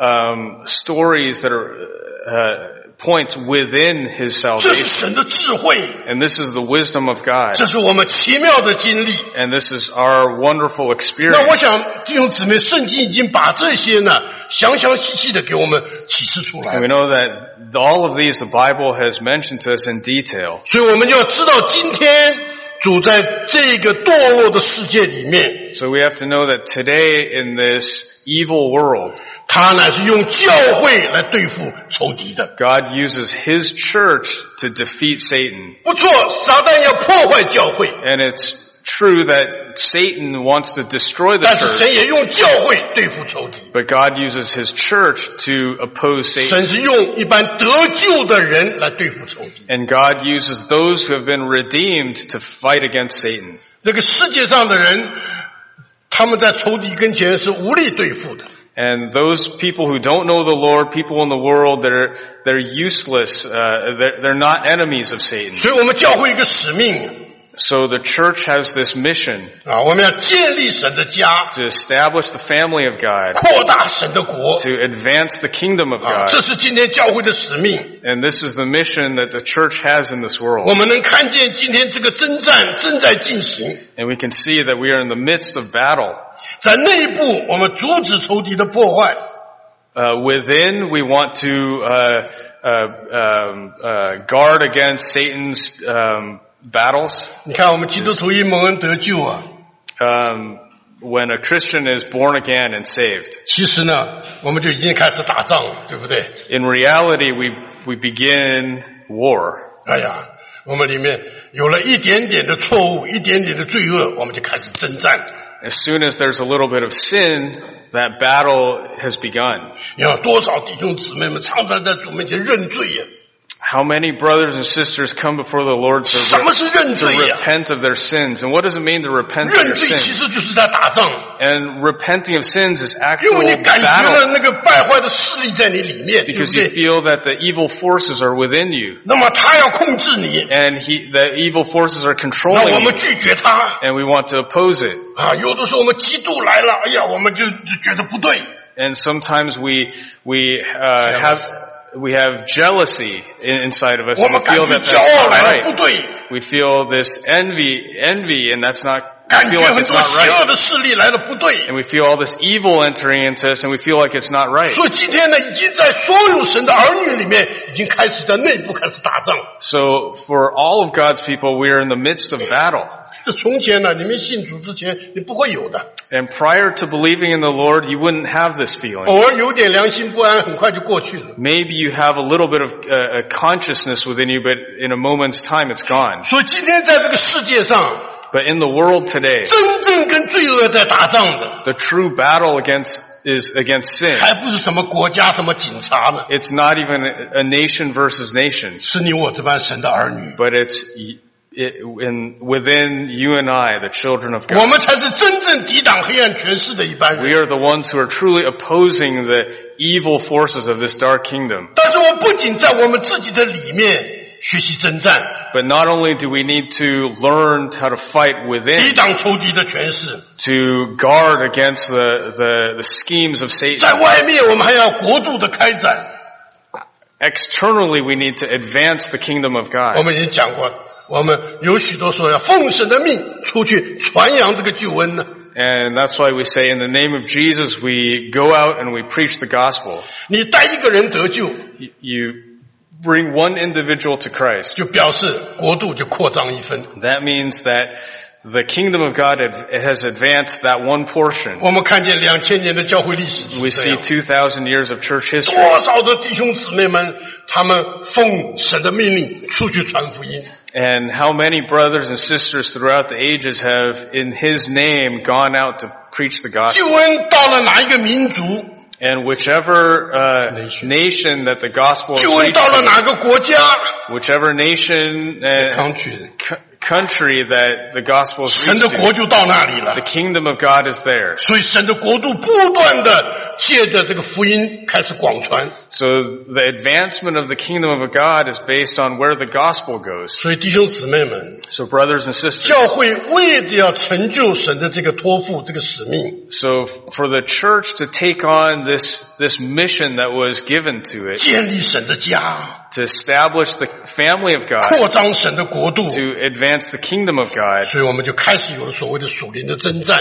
um, stories that are uh, points within his 这是 salvation. 神的智慧， And this is the wisdom of God. 这是我们奇妙的经历。 And this is our wonderful 那我 experience. 想弟兄姊妹，圣经已经把这些呢详详细细的给我们启示出来 And we 了， know that all of these the Bible has mentioned to us in detail. 所以我们就要知道今天主在这个堕落的世界里面， So we have to know that today in this evil world, 他乃是用教会来对付仇敌的。 God uses his church to defeat Satan. 不错，撒旦要破坏教会， And it's true that Satan wants to destroy the 但是神 church, 也用教会对付仇敌。 but God uses his church to oppose Satan. 神是用一般得救的人来对付仇敌。 And God uses those who have been redeemed to fight against Satan. 这个世界上的人，他们在仇敌跟前是无力对付的。 And those people who don't know the Lord, people in the world, they're, they're useless. Uh, they're, they're not enemies of Satan. 所以我们教会一个使命 So the church has this mission 啊，我们要建立神的家， to establish the family of God, 扩大神的国 to advance the kingdom of 啊， God. 这是今天教会的使命。 And this is the mission that the church has in this 我 world. 们能看见今天这个征战正在进行， And we can see that we are in the midst of battle. 在内部我们阻止仇敌的破坏， Uh, within, we want to uh, uh, um, uh, guard against Satan's um, battles. 你看我们基督徒一蒙恩得救啊， Um, when a Christian is born again and saved, 其实呢，我们就已经开始打仗了，对不对？ in reality, we we begin war. 哎呀，我们里面有了一点点的错误，一点点的罪恶，我们就开始征战。 As soon as there's a little bit of sin, that battle has begun. 你看多少弟兄姊妹们常常在主面前认罪呀、 How many brothers and sisters come before the Lord 什么 to, 是认 to 罪呀、 repent of their sins? And what does it mean to repent of 认 your 罪其 sins? 实就是在打仗， And repenting of sins is 因 actual 为你感觉 battle 了那个败坏的势力在你里面，对不 because you 对？ feel that the evil forces are within you. 那么他要控制你， And he, the evil forces are 那 controlling 我 you. 们拒绝他 And we want to oppose it. 啊。有的时候我们嫉妒来了，哎呀，我们就就觉得不对。 And sometimes we, we, uh, have, we have jealousy in- inside of us 我 and 们 we 感 feel 觉 that 骄 that's 傲 not 来了不 right. 对， We feel this envy, envy and that's not, 感 we 觉 feel like 很 it's 多 not 邪恶 right. 的势力来了不对。 And we feel all this evil entering into us and we feel like it's not right. 所以今天呢，已经在所有神的儿女里面，已经开始在内部开始打仗。 So for all of God's people, we are in the midst of battle. 这从前呢，你们信主之前，你不会有的。 And prior to believing in the Lord, you wouldn't have this feeling. 偶尔有点良心不安，很快就过去了。 Maybe you have a little bit of uh, a consciousness within you, but in a moment's time it's gone. 所以今天在这个世界上， But in the world today, 真正跟罪恶在打仗的 the true battle against is against sin. 还不是什么国家什么警察呢， It's not even a nation versus nation, 是你我这般神的儿女， but it's it, in within you and I, the children of 我 God. 们才是真正抵挡黑暗权势的一般 We 人。 are the ones who are truly opposing the evil forces of this dark kingdom. 但是我们不仅在我们自己的里面学习征战， But not only do we need to learn how to fight 抵 within, 挡仇敌的权势， to guard against the, the, the schemes of 在 Satan. 外面我们还要国度的开展。 Externally, we need to advance the kingdom of 我 God. 们已经讲过，我们有许多说要奉神的命出去传扬这个救恩呢。 And that's why we say in the name of Jesus, we go out and we preach the gospel. 你带一个人得救， You- You bring one individual to Christ. 就表示国度就扩张一分。 That means that the kingdom of God had- it has advanced that one portion. 我们看见两千年的教会历史 We 是这 see 样， two thousand years of church history. 多少的弟兄姊妹们，他们奉神的命令出去传福音。 And how many brothers and sisters throughout the ages have, in His name, gone out to preach the 救 gospel. 恩到了哪一个民族， And whichever uh, Nation. nation that the gospel is 救恩 reached 到了 to, 哪个国家 whichever nation and country， c- country that the gospel is 神 reached 的 to, 国就到那里了 the。kingdom of God is there. 所以神的国度不断的借着这个福音开始广传。 So the advancement of the kingdom of God is based on where the gospel goes. 所以弟兄姊妹们， So brothers and sisters, 教会为着要成就神的这个托付这个使命， so for the church to take on this, this mission that was given to it, 建立神的家， to establish the family of God, 扩张神的国度， to advance the kingdom of God, 所以我们就开始有了所谓的属灵的征战。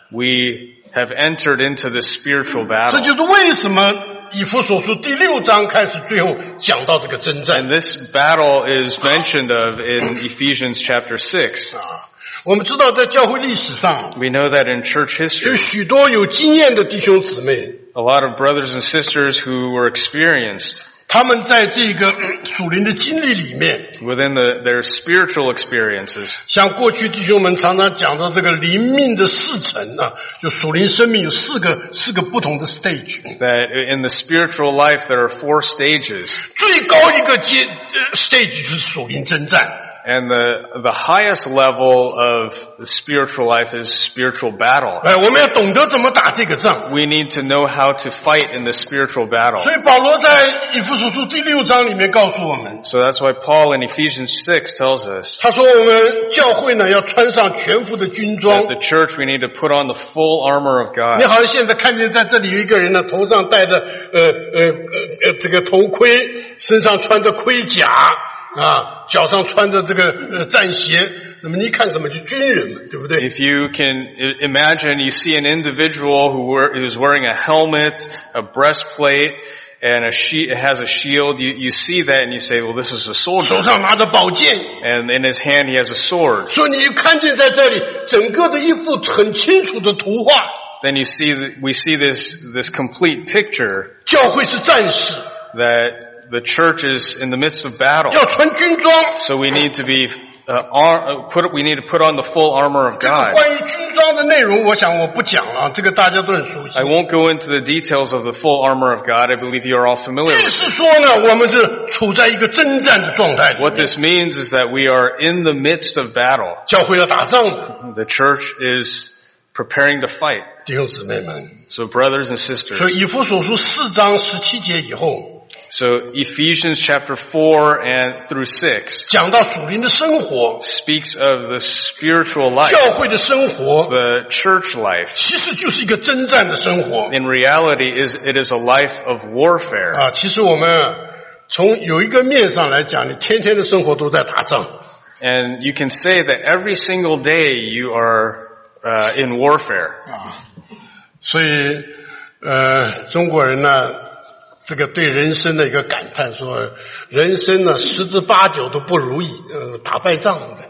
we have entered into this spiritual 这 battle. 就是为什么以弗所书第六章开始，最后讲到这个征 And 战 this battle is mentioned of in Ephesians chapter six. 啊。我们知道，在教会历史上， We know that in church 有 history, 许多有经验的弟兄姊妹， a lot of brothers and sisters who were experienced 他们在这个嗯属灵的经历里面， within the, their spiritual experiences. 像过去弟兄们常常讲到这个灵命的四层啊，就属灵生命有四个四个不同的 stage， That in the spiritual life there are four stages. 最高一个阶呃 stage 就是属灵征战。 And the, the highest level of the spiritual life is spiritual battle. 哎，我们要懂得怎么打这个仗。 We need to know how to fight in the spiritual battle. 所以保罗在以弗所书第六章里面告诉我们， So that's why Paul in Ephesians six tells us 他说我们教会呢要穿上全副的军装 that。the church we need to put on the full armor of 你 God. 好像现在看见在这里有一个人呢，头上戴着呃呃呃呃这个头盔，身上穿着盔甲啊，脚上穿着这个呃战鞋。那么你一看怎么就军人嘛，对不对？ If you can i- imagine, you see an individual who wear, who's wearing a helmet, a breastplate, and a she- has a shield. You, you see that and you say, well, this is a 手 soldier. 上拿着宝剑， And in his hand he has a sword. 所以你看见在这里整个的一幅很清楚的图画。 Then you see, that we see this, this complete picture 教会是战士， that the church is in the midst of battle. 要穿军装。 So we need to be, uh, ar- uh, put, we need to put on the full armor of 这个 God. 关于军装的内容，我想我不讲了，这个大家都很熟悉 I。won't go into the details of the full armor of God. I believe you are all familiar 意 with it. 思说呢，我们是处在一个征战的状态里 What 面， this means is that we are in the midst of battle. 教会要打仗的， The church is preparing to fight. 弟兄姊妹们。 So brothers and 所 sisters. 以以弗所书四章十七节以后， So Ephesians chapter four and through six 讲到属灵的生活， speaks of the spiritual life, 教会的生活， the church life. 其实就是一个征战的生活 In reality, is it is a life of warfare. 啊。其实我们啊从有一个面上来讲，你天天的生活都在打仗。 And you can say that every single day you are uh, in warfare. 啊，所以呃，中国人呢，这个对人生的一个感叹说，人生呢十之八九都不如意，呃，打败仗的。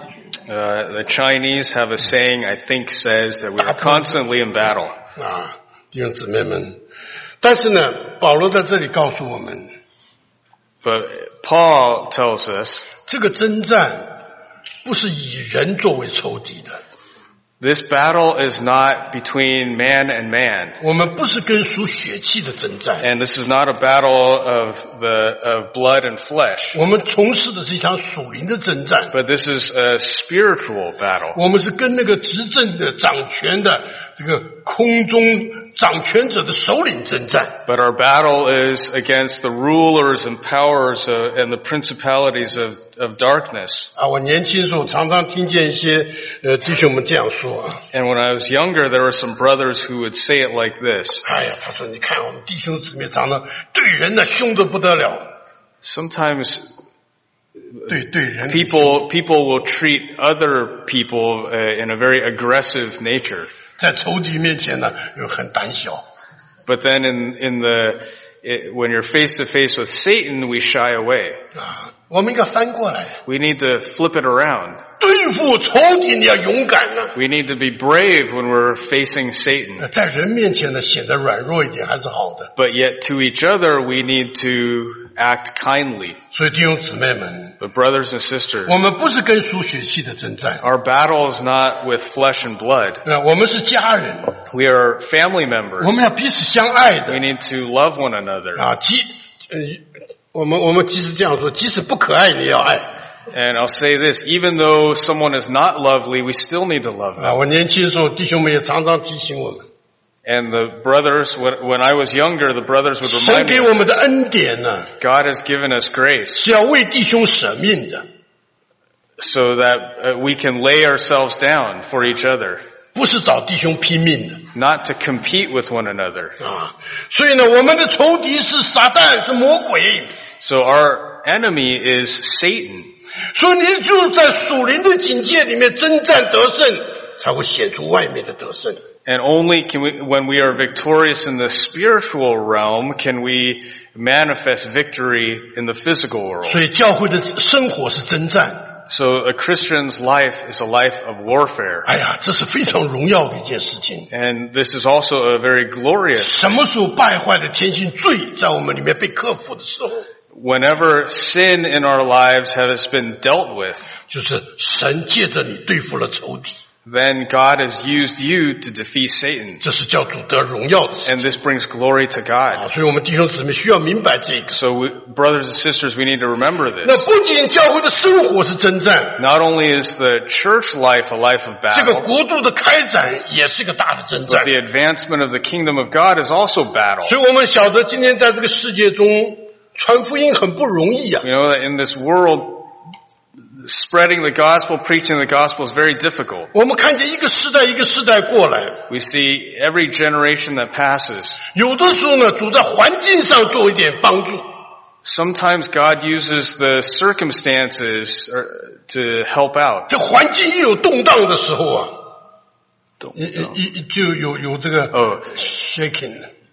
Uh, the Chinese have a saying, I think, says that we are constantly in battle. 啊，弟兄姊妹们，但是呢，保罗在这里告诉我们， But Paul tells us 这个征战不是以人作为仇敌的。 This battle is not between man and man. 我们不是跟属血气的征战。 And this is not a battle of the of blood and flesh. 我们从事的是一场属灵的征战。 But this is a spiritual battle. 我们是跟那个执政的、掌权的、这个空中掌权者的首领征战。 But our battle is against the rulers and powers of, and the principalities of, of darkness. 啊，我年轻的时候常常听见一些呃弟兄们这样说啊。 And when I was younger, there were some brothers who would say it like this. 哎呀，他说你看我们弟兄姊妹常常对人呢凶得不得了。 Sometimes 对对人 people people will treat other people uh, in a very aggressive nature. 在仇敌面前呢又很胆小。 But then in in the it, when you're face to face with Satan, we shy away. 啊，我们应该翻过来。 We need to flip it around. 对付仇敌你要勇敢呢。 We need to be brave when we're facing Satan. 在人面前呢显得软弱一点还是好的。 But yet to each other we need to act kindly. 所以弟兄姊妹们， But brothers and sisters, 我们不是跟属血气的征战， our battle is not with flesh and blood. 啊，我们是家人， We are family members. 我们要彼此相爱 We 的 need to love one another. 啊。即呃，我们我们即使这样说，即使不可爱，你也要爱 And I'll say this, even though someone is not lovely, we still need to love them. 啊。我年轻的时候，弟兄们也常常提醒我们， And the brothers, when, when I was younger, the brothers would 神 remind 给 me, 我们的恩典呢， God has given us grace 是要为弟兄舍命的， so that uh, we can lay ourselves down for each other, 不是找弟兄拼命的 not to compete with one another. 啊。所以呢，我们的仇敌是撒旦，是魔鬼。 So our enemy is Satan. 所以你就在属灵的境界里面征战得胜，才会显出外面的得胜。 And only can we, when we are victorious in the spiritual realm, can we manifest victory in the physical world. 所以教会的生活是征战。 So a Christian's life is a life of warfare. 哎呀，这是非常荣耀的一件事情。 And this is also a very glorious. 什么时候败坏的天性罪在我们里面被克服的时候， Whenever sin in our lives has been dealt with, 就是神借着你对付了仇敌， then God has used you to defeat Satan. 这是叫主得荣耀的事 And this brings glory to 啊！ God. 所以我们弟兄姊妹需要明白这个。 So we, brothers and sisters, we need to remember 那 this. 不仅教会的生活是征战， Not only is the church life a life of 这个 battle, 国度的开展也是个大的征 but 战。 the advancement of the kingdom of God is also battle. 所以我们晓得今天在这个世界中传福音很不容易啊！ You know that in this world, spreading the gospel, preaching the gospel is very difficult. 我们看见一个世代一个世代过来， We see every generation that passes. 有的时候呢，主在环境上做一点帮助， Sometimes God uses the circumstances to help out. 这环境一有动荡的时候啊，一一一就有有这个哦 shaking，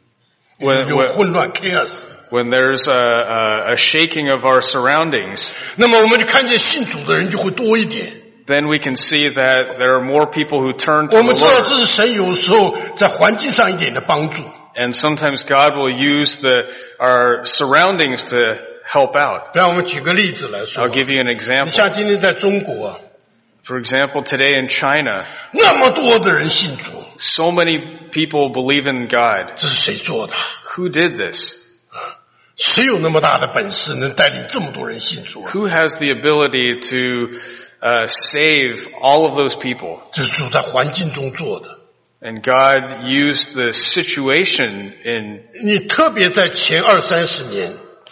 When, 有 when, 混乱 chaos。 when there's a, a, a shaking of our surroundings, 那么我们就看见信主的人就会多一点。 then we can see that there are more people who turn to 我 the 们知道 Lord. 这是神有时候在环境上一点的帮助。 And sometimes God will use the, our surroundings to help out. 让我们举个例子来说 I'll，give you an 你 example. 像今天在中国啊， For example, today in China, 那么多的人信主， so many people believe in God. 这是谁做的？ Who did this? 谁有那么大的本事能带领这么多人信主啊？ Who has the ability to uh, save all of those people? 这是主在环境中做的。 And God used the situation in 你特别在前二三十年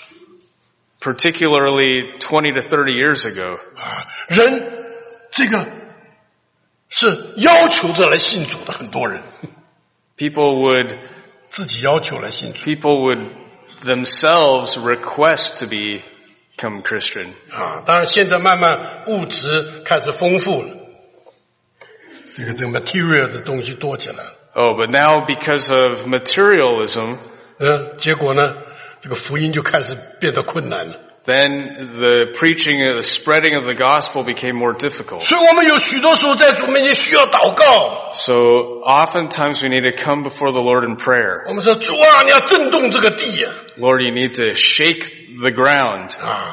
particularly twenty to thirty years ago. 啊，人这个是要求着来信主的很多人， People would 自己要求来信主 people would themselves request to become Christian. 啊。当然，现在慢慢物质开始丰富了，这个这个 material 的东西多起来了。 Oh, but now because of materialism, 嗯，结果呢，这个福音就开始变得困难了。 then the preaching, the spreading of the gospel became more difficult. 所以我们有许多时候在主面前需要祷告。 So oftentimes we need to come before the Lord in prayer. 我们说主啊，你要震动这个地呀、 Lord, you need to shake the ground. 啊！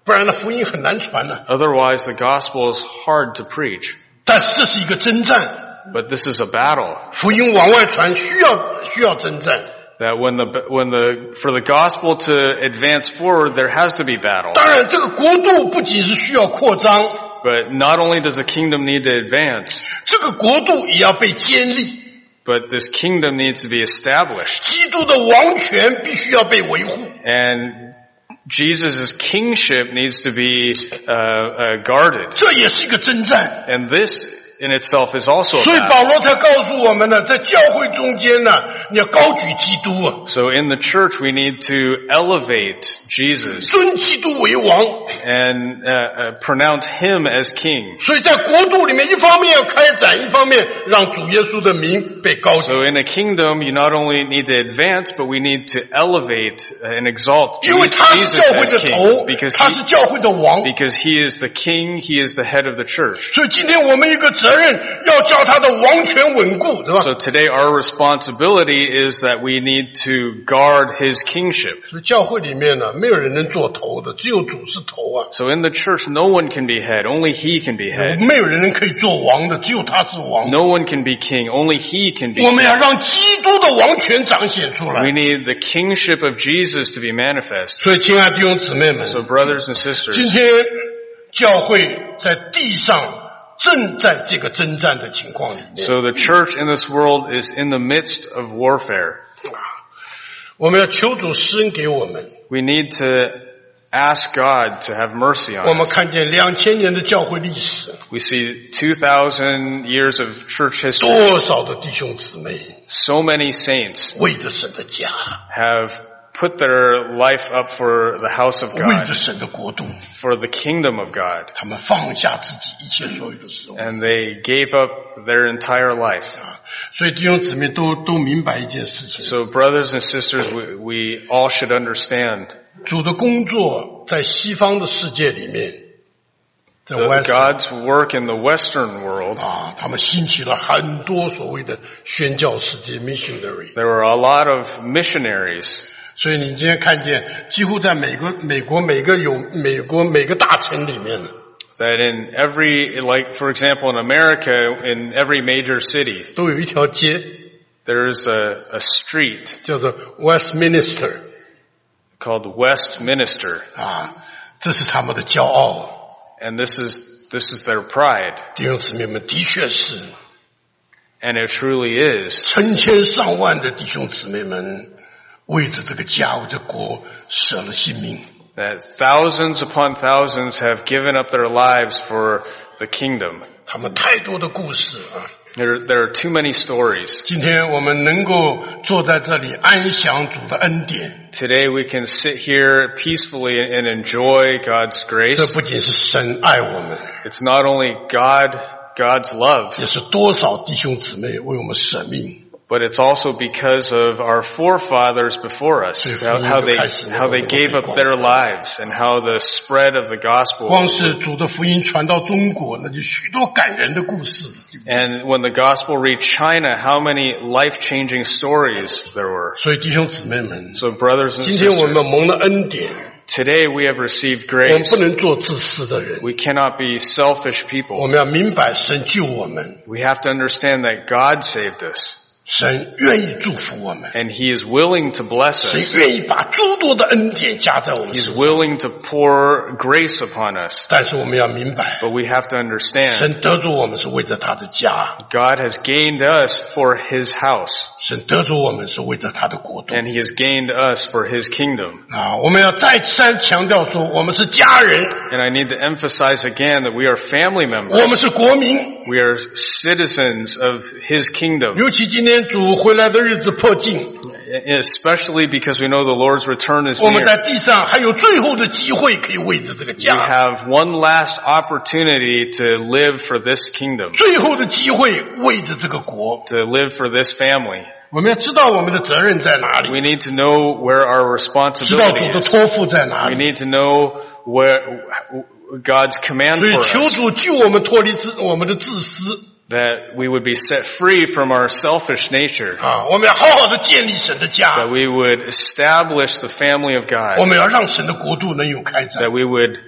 不然呢福音很难传呢。 Otherwise, the gospel is hard to preach. 但是这是一个征战， But this is a battle. 福音往外传需要需要征战。 That when the when the for the gospel to advance forward, there has to be battle. 当然，这个国度不仅是需要扩张， But not only does the kingdom need to advance, 这个国度也要被建立。 but this kingdom needs to be established. 基督的王权必须要被维护。 And Jesus' kingship needs to be uh, uh, guarded. 这也是一个征战。 And this in itself is also a 所以 battle. 保罗才告诉我们呢，在教会中间呢，你要高举基督啊， So in the church, we need to elevate Jesus 尊基督为王。 and uh, uh, pronounce him as king. 所以在国度里面，一方面要开展，一方面让主耶稣的名被高举。 So in a kingdom, you not only need to advance, but we need to elevate and exalt 因为 Jesus 他是教会 as 的 king 头， because 他是 he, 教会的王。 because he is the king, he is the head of the church. 所以今天我们一个责任，要叫他的王权稳固，对吧？ So today our responsibility is that we need to guard his kingship. 所以教会里面呢，没有人能做头的，只有主是头啊。 So in the church, no one can be head, only he can be head. 没有人可以做王的，只有他是王。 No one can be king, only he can be 我们 king. 要让基督的王权彰显出 We 来。 need the kingship of Jesus to be manifest. 所以，亲爱的弟兄姊妹们， So brothers and 今 sisters, 天教会在地上正在这个征战的情况里面， so the church in this world is in the midst of warfare. 我们要求主施恩给我们。 We need to ask God to have mercy 我 on 们 us. 看见两千年的教会历史， We see two thousand years of church history. 多少的弟兄姊妹 So many saints 为着神的家， have put their life up for the house of 为 God, 着神的国度， for the kingdom of God. 他们放下自己一切所有的事物。 And they gave up their entire life. 啊，所以弟兄姊妹都都明白一件事情， So brothers and sisters, we, we all should understand 主的工作在西方的世界里面，在 that West God's work in the Western world. 啊，他们兴起了很多所谓的宣教士这些 missionary。 There were a lot of missionaries. 所以你今天看见，几乎在每个美国每个有美国每个大城里面， That in every, like for example in America, in every major city, 都有一条街 there's a, a street 叫做 Westminster called Westminster. 啊，这是他们的骄傲。 And this is, this is their pride. 弟兄姊妹们，的确是 And it truly is. 成千上万的弟兄姊妹们为着这个家为这国舍了性命。 That thousands upon thousands have given up their lives for the kingdom. 他们太多的故事啊！ There, there are too many stories. 今天我们能够坐在这里安享主的恩典， Today we can sit here peacefully and enjoy God's 这 grace. 不仅是神爱我们， It's not only God, God's love, 也是多少弟兄姊妹为我们舍命。 but it's also because of our forefathers before us, how, how they, how they gave up their lives and how the spread of the gospel. 光是主的福音传到中国，那就许多感人的故事。 And when the gospel reached China, how many life-changing stories there were. 所以弟兄姊妹们， So brothers and 今天我 sisters, 们蒙了恩典， today we have received 我们 grace. 不能做自私的人， We cannot be selfish 我 people. 们要明白神救我们， We have to understand that God saved us 神愿意祝福我们， and He is willing to bless 神 us. 愿意把诸多的恩典加在我们 He's 身上。 willing to pour grace upon us. 但是我们要明白， But we have to understand 神得着我们是为着他的家， God has gained us for His house 神得着我们是为着他的国度 and He has gained us for His kingdom. 啊！我们要再三强调说，我们是家人， And I need to emphasize again that we are family 我 members. 们是国民。 We are citizens of His kingdom. 尤其今天主回来的日子迫近， Especially because we know the Lord's return is 我们 near. 在地上还有最后的机会可以为着这个 We 家， have one last opportunity to live for this kingdom, 最后的机会为着这个国。 to live for this family. 我们要知道我们的责任在哪 We 里， need to know where our 知道 responsibility 主的 is. 托付在哪 We 里。 need to know where God's command 所以 for 求 us, 主救我们脱离自我们的自私 that we would be set free from our selfish nature, 啊！我们要好好的建立神的家， that we would establish the family of 我 God, 们要让神的国度能有开展 that。we would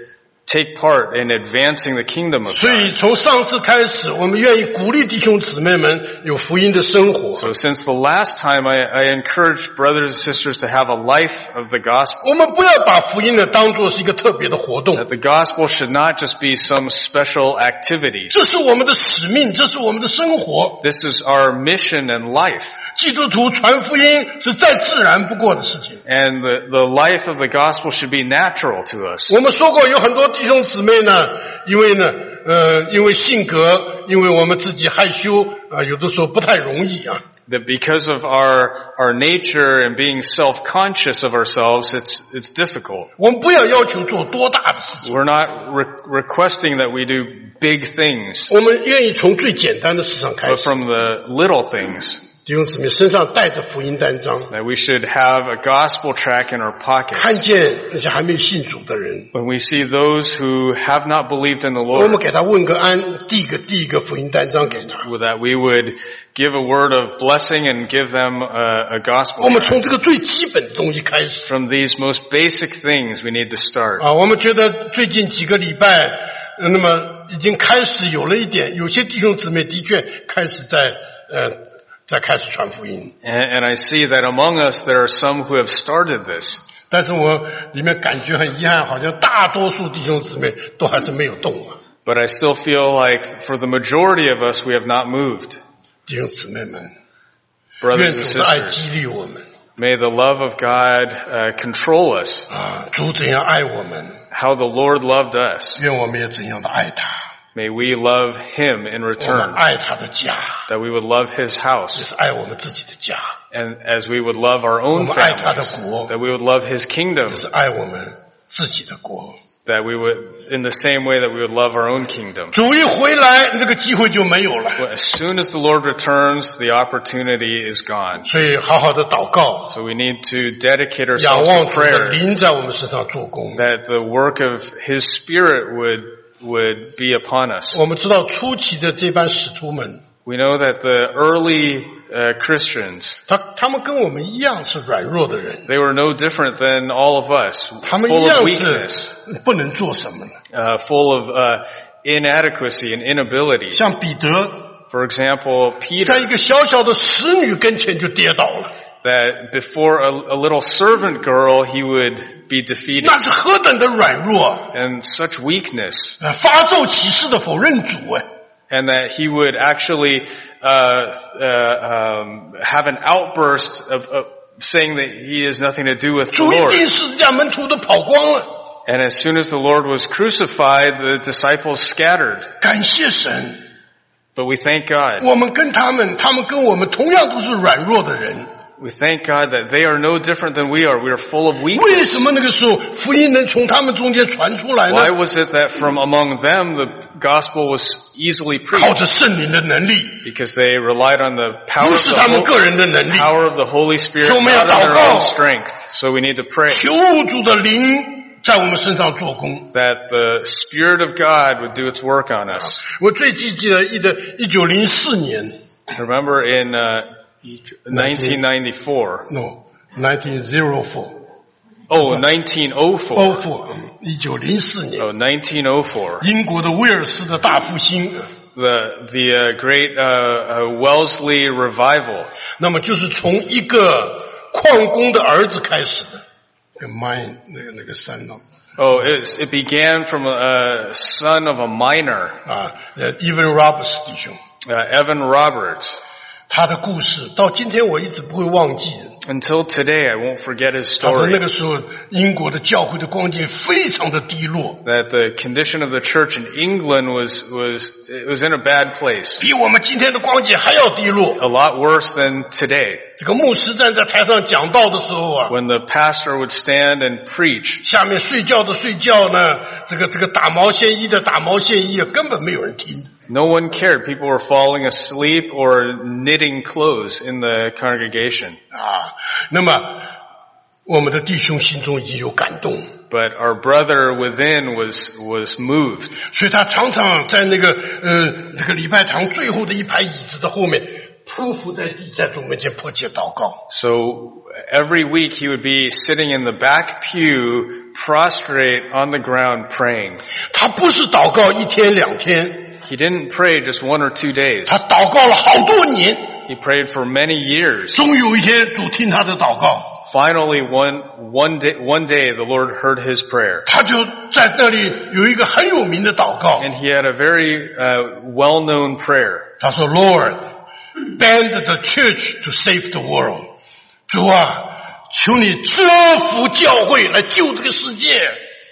take part in advancing the kingdom of 所以 God. 从上次开始，我们愿意鼓励弟兄姊妹们有福音的生活。 So since the last time, I, I encouraged brothers and sisters to have a life of the gospel. 我们不要把福音呢当作是一个特别的活动， That the gospel should not just be some special activity. 这是我们的使命，这是我们的生活。 This is our mission and life. 基督徒传福音是再自然不过的事情。 And the, the life of the gospel should be natural to us. 我们说过，有很多弟兄姊妹呢，因为呢，呃，因为性格，因为我们自己害羞啊、有的时候不太容易啊。 That because of our, our nature and being self-conscious of ourselves, it's, it's difficult. 我们不要要求做多大的事情， We're not re- requesting that we do big things, 我们愿意从最简单的事上开 but 始。 from the little things. 弟兄姊妹身上带着福音单张， That we should have a gospel track in our pocket. 看见那些还没有信主的人， When we see those who have not believed in the 我们 Lord, 给他问个安，递个递一个福音单张给他。 that we would give a word of blessing and give them a, a gospel 我们 track. 从这个最基本的东西开始 From these most basic things we need to start. 啊！我们觉得最近几个礼拜，呃那么已经开始有了一点，有些弟兄姊妹的确开始在呃在开始传福音， And, and I see that among us there are some who have started this. 但是我里面感觉很遗憾，好像大多数弟兄姊妹都还是没有动啊。 But I still feel like for the majority of us we have not moved. 弟兄姊妹们， Brothers 愿 and 主的爱 sisters, 激励我们 may the love of God uh, control us. 啊！主怎样爱我们， How the Lord loved us. 愿我们也怎样的爱他。 May we love Him in 我们 return. 爱他的家， That we would love His 也 house. 是爱我们自己的家， And as we would love our 我 own 们爱他的 families. 国， That we would love His kingdom. 也是爱我们自己的国。 That we would, in the same way that we would love our own kingdom. 主一回来，这个机会就没有了。 But as soon as the Lord returns, the opportunity is gone. 所以好好的祷告， So we need to dedicate 仰 ourselves 望 to 主的 prayer 灵在我们身上做工。 that the work of His Spirit would, would be upon us. 我们知道初期的这班使徒们， We know that the early uh, Christians, 他他们跟我们一样是软弱的人， they were no different than all of us, 他们一 full of 样 weakness, 是不能做什么的。 uh, full of uh, inadequacy and inability. 像彼得， For example, 在 Peter, 一个小小的使女跟前就跌倒了， that before a, a little servant girl, he would be defeated. 那是何等的软弱 And such weakness, 啊！发咒起誓的否认主哎， and that he would actually uh, uh, um, have an outburst of, of saying that he has nothing to do with the 主一 Lord. 定十字架门徒都跑光了。 And as soon as the Lord was crucified, the disciples scattered. 感谢神， But we thank God. 我们跟他们，他们跟我们同样都是软弱的人。 We thank God that they are no different than we are. We are full of 为 weakness. 什么那个时候福音能从他们中间传出来 Why 呢？ was it that from among them the gospel was easily 靠 preached? 着圣灵的能力， Because they relied on the power 不 of 是 the, 他们 Hol- 个人的能力。 power of the Holy Spirit, 所以我们要 not on their 祷告。 own strength. So we need to pray 求主的灵在我们身上做工。 that the Spirit of God would do its work on us. 我最记记得一的一九零四年 Remember in uh, nineteen ninety-four, ，no nineteen oh four oh, nineteen oh four, oh four，一九零四年， oh, nineteen oh four, 英国的威尔斯的大复兴， the the uh, great uh, uh, Wellesley revival. 那么就是从一个矿工的儿子开始的，跟 mine 那个那个山呢 Oh, it's, it began from a, a son of a miner, 啊，呃，Evan Roberts 弟兄， uh, Evan Roberts. 他的故事到今天我一直不会忘记。 Until today, I won't forget his 他说 story. 那个时候英国的教会的光景非常的低落， That the condition of the church in England was was it was in a bad place, 比我们今天的光景还要低落。 a lot worse than today. 这个牧师站在台上讲道的时候啊， When the pastor would stand and preach, 下面睡觉的睡觉呢，这个这个打毛线衣的打毛线衣，根本没有人听。 no one cared. People were falling asleep or knitting clothes in the congregation. 啊，那么我们的弟兄心中已经有感动， But our brother within was was moved. 所以他常常在那个呃这个礼拜堂最后的一排椅子的后面匍匐在地，在主面前迫切祷告。 So every week he would be sitting in the back pew prostrate on the ground praying. 他不是祷告一天两天， He didn't pray just one or two days. 他祷告了好多年， He prayed for many years. 终有一天主听他的祷告， Finally, one, one day, one day the Lord heard his prayer. 他就在那里有一个很有名的祷告， And he had a very uh, well-known prayer. 他说 Lord, bend the church to save the world. 主啊，求你折服教会来救这个世界。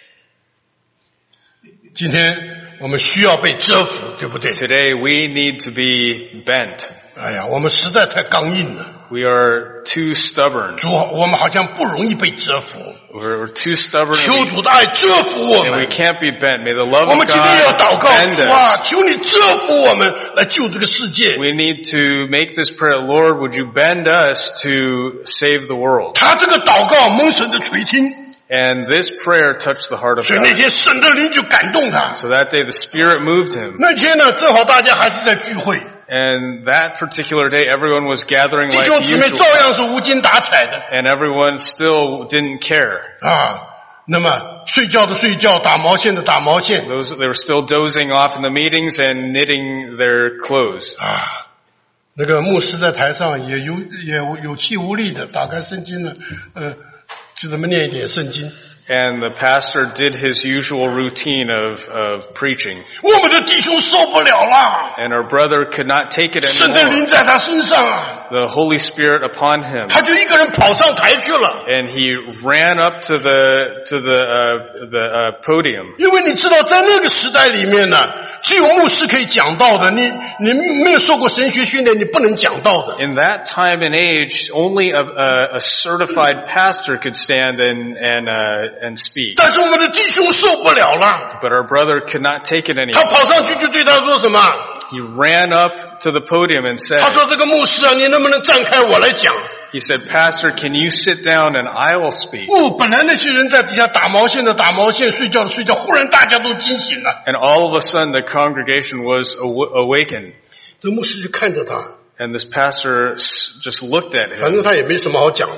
今天我们需要被折服，对不对？ Today we need to be bent. 哎呀，我们实在太刚硬了。 We are too stubborn. 主，我们好像不容易被折服。 We're, we're too stubborn. 求 And 主的爱折服我 we, and we 们。 can't be bent. May the love 我 of 们今天要 God 祷告， bend 主啊， us. 求你折服我们，来救这个世界。 We need to make this prayer, Lord, would you bend us to save the world? 他这个祷告蒙神的垂听， And this prayer touched the heart of 所以那 God. 天神的灵就感动他。 So that day the Spirit moved him. 那天呢，正好大家还是在聚会， And that particular day everyone was gathering 弟 like 兄姊妹 usual. 照样是无精打采的 And everyone still didn't care. 啊。那么睡觉的睡觉，打毛线的打毛线 Those, they were still dozing off in the meetings and knitting their clothes. 啊。那个牧师在台上也有也有气无力的，打开圣经呢，呃，就这么念一点圣经。 And the pastor did his usual routine of, of preaching. 我们的弟兄受不了了， And our brother could not take it 神的灵 anymore. 在他身上啊， The Holy Spirit upon him. 他就一个人跑上台去了。 And he ran up to the, to the, uh, the, uh, podium. 因为你知道，在那个时代里面呢，只有牧师可以讲道的。你你没有受过神学训练，你不能讲道的。 In that time and age, only a, a, a certified pastor could stand and, and, uh, and speak. 但是我们的弟兄受不了了， But our brother could not take it 他 anymore. 跑上去就对他说什么？ He ran up to the podium and 他 said, 说：“这个牧师啊，你能不能站开，我来讲？” he said, Pastor, can you sit down and I will speak? 哦，本来那些人在底下打毛线的打毛线，睡觉的睡觉，忽然大家都惊醒了。 And all of a sudden the congregation was aw- awakened. 这牧师就看着他， And this pastor s- just looked at 反 him. 正他也没什么好讲的。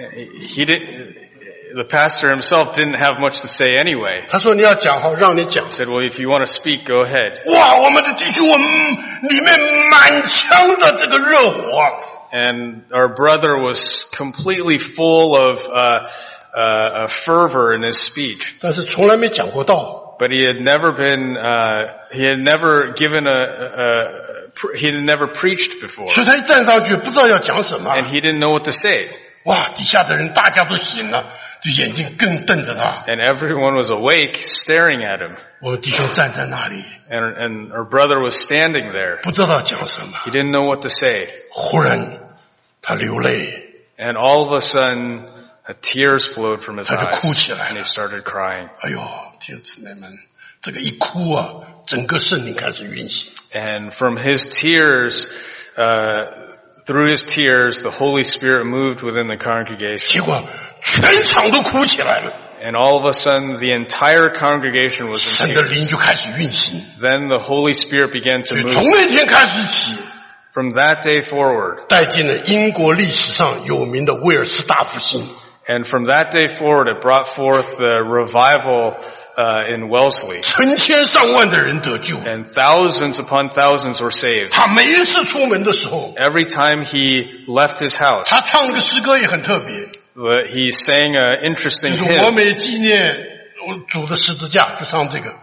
He didn't, the pastor himself didn't have much to say anyway. 他说：“你要讲好，让你讲。” He said, well, if you want to speak, go ahead. 哇，我们的弟兄，我们里面满腔的这个热火啊！ And our brother was completely full of, uh, uh, uh, fervor in his speech. 但是从来没讲过道， But he had never been, uh, he had never given a, a, a he had never preached before. 所以他一站上去不知道要讲什么。 And he didn't know what to say. 哇，底下的人大家都醒了，就眼睛更瞪着他。 And everyone was awake, staring at him. 我们弟兄站在那里， And, and our brother was standing there. 不知道讲什么。 He didn't know what to say. 忽然他流泪， And all of a sudden, uh, tears flowed from his 他就 eyes. 哭起来 And 了 he。started crying. 哎呦，弟兄姊妹们，这个一哭啊，整个圣灵开始运行。 And from his tears, uh, through his tears, the Holy Spirit moved within the congregation. 结果全场都哭起来了， And all of a sudden, the entire congregation was in 神的 tears. 灵就开始运行。 Then the Holy Spirit began to 所以从 move. 那天开始起， From that day forward, 带进了英国历史上有名的威尔斯大复兴。 and from that day forward, it brought forth the revival uh, in Wellesley. 成千上万的人得救。 And thousands upon thousands were saved. 他每一次出门的时候， Every time he left his house, 他唱了个诗歌也很特别， uh, he sang an 就 interesting 是我 hymn 每纪念主的十字架，就唱这个。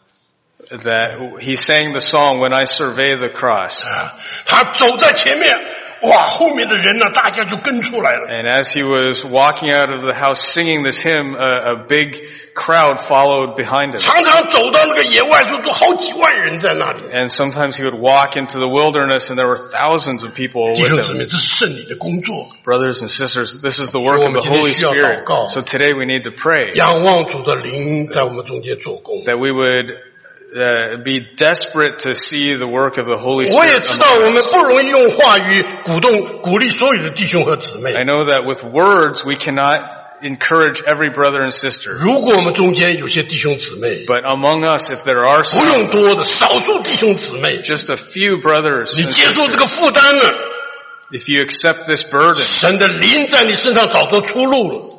that he sang the song, When I Survey the Cross. 啊，他走在前面，哇，后面的人呢，大家就跟出来了。 And as he was walking out of the house singing this hymn, a, a big crowd followed behind him. 常常走到那个野外，就都好几万人在那里。 And sometimes he would walk into the wilderness and there were thousands of people 弟 with 兄姊 him. 妹，这是圣灵的工作， Brothers and sisters, this is the work of the Holy Spirit. So today we need to pray 仰望主的灵在我们中间做工。 that we would uh, be desperate to see the work of the Holy 我也 Spirit. 知道 among 我们 us. 不容易用话语鼓动、鼓励所有的弟兄和姊妹。 I know that with words we cannot encourage every brother and sister. 如果我们中间有些弟兄姊妹， But among us, if there are 不 some, 用多的，少数弟兄姊妹， just a few brothers 你 and 接受这 sisters, 个负担了， if you accept this burden, 神的灵在你身上找着出路了。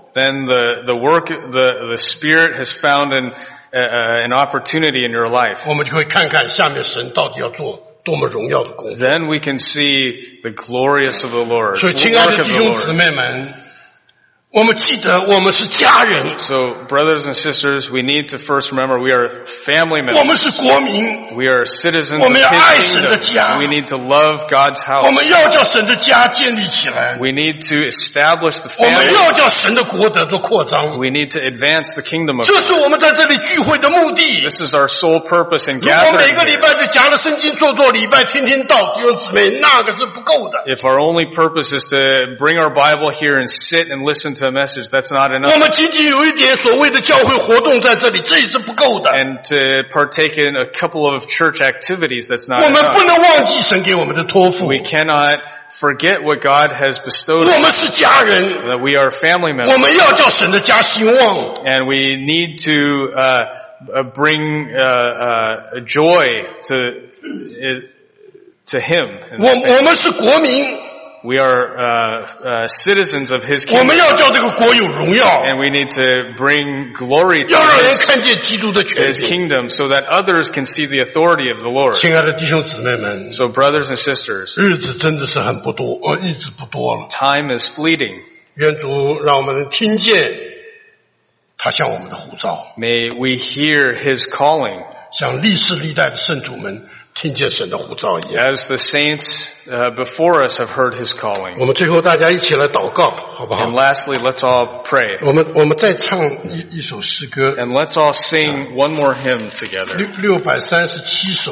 then the, the work, the, the Spirit has found an, uh, an opportunity in your life. 我们就会看看下面神到底要做多么荣耀的工作。 Then we can see the glorious of the Lord. 所以 the 亲爱 work 的 of 弟 the 兄 Lord. 姊妹们，我们记得我们是家人， So, brothers and sisters, we need to first remember we are family 我们 members. 是国民， We are citizens 我 of 们 His 要爱神的 kingdom. 家。 We need to love God's 我 house. 们要叫神的家建立起来， We need to establish the 我们 family. 要叫神的国得做扩张。 We need to advance the kingdom of 这 God. 是我们在这里聚会的目的。 This is our sole purpose in 如果每 gathering 个礼 here. 拜在夹了圣经做做礼拜听听道，弟兄姊妹，那个是不够的。 If our only purpose is to bring our Bible here and sit and listen to a message, that's not 我 enough. 们仅仅有一点所谓的教会活动在这里，这也是不够的。 And to partake in a couple of church activities, that's 我 not 们不 enough. 能忘记神给我们的托付。 We cannot forget what God has bestowed 我 on 们 us, 是家人， that we are family 我 members. 们要叫神的家兴旺。 And we need to uh, uh, bring uh, uh, joy to uh, to Him. And 我 His family. 我们是国民， We are uh, uh, citizens of His 我们 kingdom, 要叫这个国有荣耀， and we need to bring glory to 要让人 His, 看见基督的 to 权 His 柄。 kingdom, so that others can see the authority of the Lord. 亲爱的弟兄姊妹们， So, brothers and sisters, 日子真的是很不多，呃，日子不多了。 time is fleeting. 愿主让我们听见他向我们的呼召， May we hear His calling, 像历世历代的圣徒们听见神的呼召一样。 as the saints uh, before us have heard His calling. 我们最后大家一起来祷告，好不 And 好？ lastly, let's all pray. 我们我们再唱一一首诗歌， And let's all sing one more hymn together. 六六百三十七首，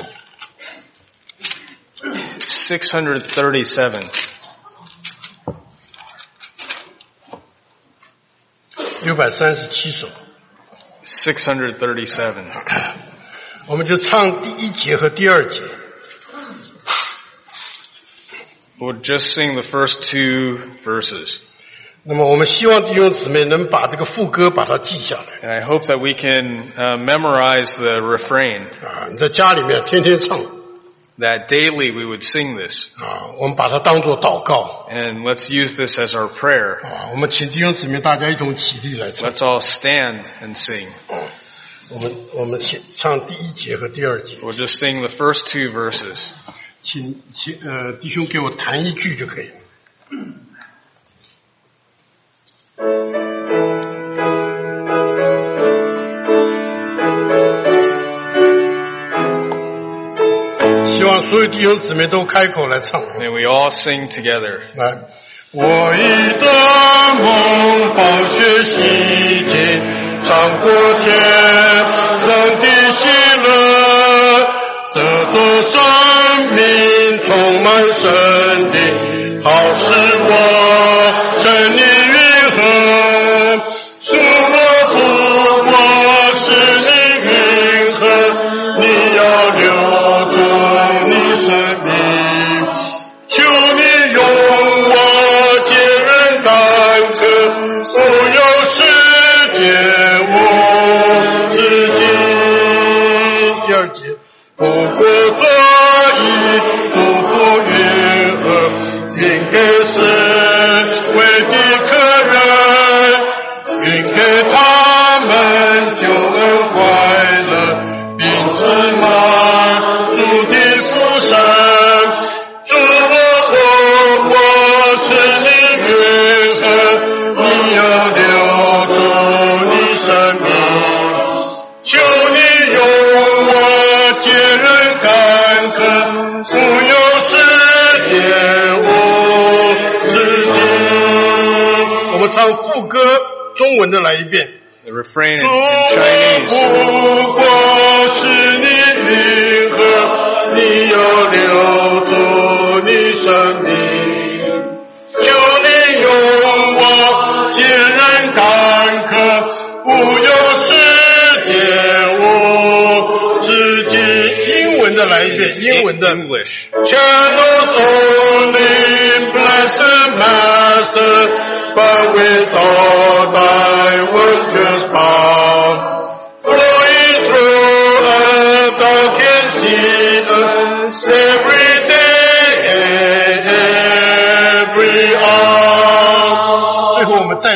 six thirty-seven. 六百三十七首， six thirty-seven. 我们就唱第一节和第二节。 We'll just sing the first two verses. 那么我们希望弟兄姊妹能把这个副歌把它记下来 And I hope that we can uh, memorize the refrain, 啊！你在家里面天天唱 that daily we would sing this. 啊，我们把它当作祷告 And let's use this as our prayer. 啊！我们请弟兄姊妹大家一同起立来唱。 Let's all stand and sing. 我们我们先唱第一节和第二节， We'll just sing the first two verses. 请请呃弟兄给我弹一句就可以。希望所有弟兄姊妹都开口来唱。 May we all sing together. 来，我已的梦暴雪洗净，尝过天上的喜乐，得着生命充满神的，好使我沉溺云河，使我不过是你云河，你要留住你生命，求你用我接人干渴，不要世界我自己。第二节，不过这一祝福云河，应给是为的客人，应给他们救恩快乐，并充满主的福神。主我我是你云河，你要留住你生命，求你用我接人干渴，不要世界我自己。我们唱副歌，中文的来一遍。 The refrain in, 主 in 我 Chinese. 不过是你云河，你要留住你生命，求你用我接人干渴，不要世界我自己。英文的来一遍，英文的。 English. Channels only, blessed Master, but with all thy wondrous power, flowing through a darkened season, every day and every hour. 最后我们再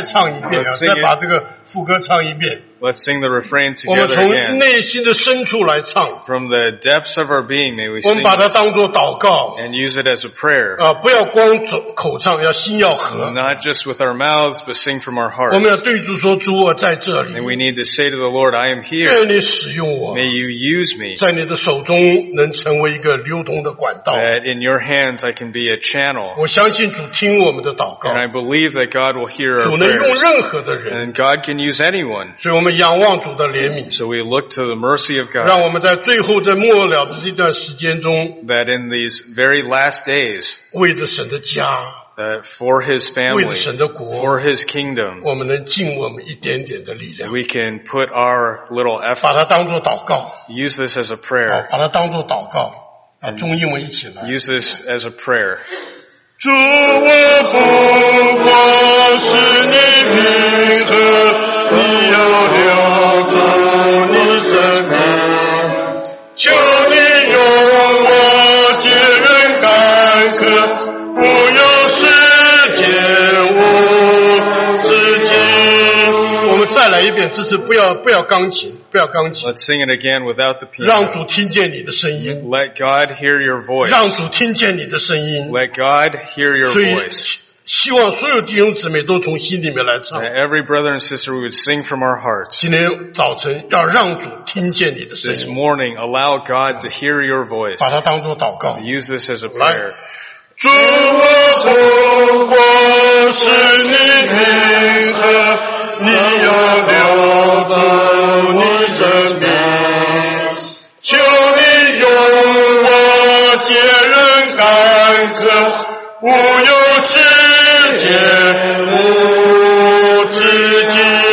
再唱一遍，再把这个副歌唱一遍。 Let's sing the refrain 我们 together 从 again. 内心的深处来唱， From the depths of our being, may we 我 sing 们把它当作祷告 and use it as a prayer. 啊，不要光走口唱，要心要合。 Not just with our mouths, but sing from our 我们 hearts. 要对主说：“主，我在这里， And we need to say to the Lord, I am here. 愿你使用我， May you use me. 在你的手中能成为一个流通的管道。” That in your hands I can be a channel. 我相信主听我们的祷告， And I believe that God will hear our 主能用 prayers. 任何的人， And God can use anyone. 所以我们仰望主的怜悯， So we look to the mercy of 让 God. 我们在最后在末了的这段时间中， That in these very last days, 为着神的家， that for His 为 family, 着神的国， for His kingdom, 我们能尽我们一点点的力量， we can put our little 把 effort, 它当作祷告， use this as a 好 prayer, 把它当作祷告啊！中英文一起来。 use this as a prayer. 主，我不过是你名和，你要留住你生命，求你用我些人坎坷，不要世间无止境。我们再来一遍，这次不要不要钢琴，不要钢琴， Let's sing it again without the 让 piano. 主听见你的声音， Let God hear your voice. 让主听见你的声音。 Let God hear your 所以 voice. 希望所有弟兄姊妹都从心里面来唱。 That every brother and sister we would sing from our hearts. 今天早晨要让主听见你的声 This 音， morning, allow God to hear your voice. 把它当作祷告。 Use this as a prayer. 主，我不过是你名和，你要留住你生命，求你用我接人坎坷，无有世界无止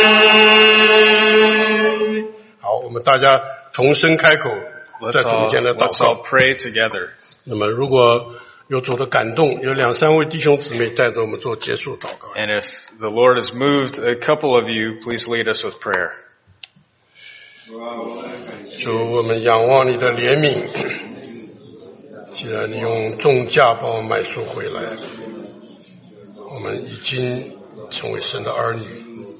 境。好，我们大家同声开口，在 Let's 中 all, 间的祷 let's all 告。 pray together. 那么，如果有主的感动，有两三位弟兄姊妹带着我们做结束祷告。 And if the Lord has moved a couple of you, please lead us with prayer. 主，我们仰望你的怜悯。既然你用重价把我买赎回来，我们已经成为神的儿女。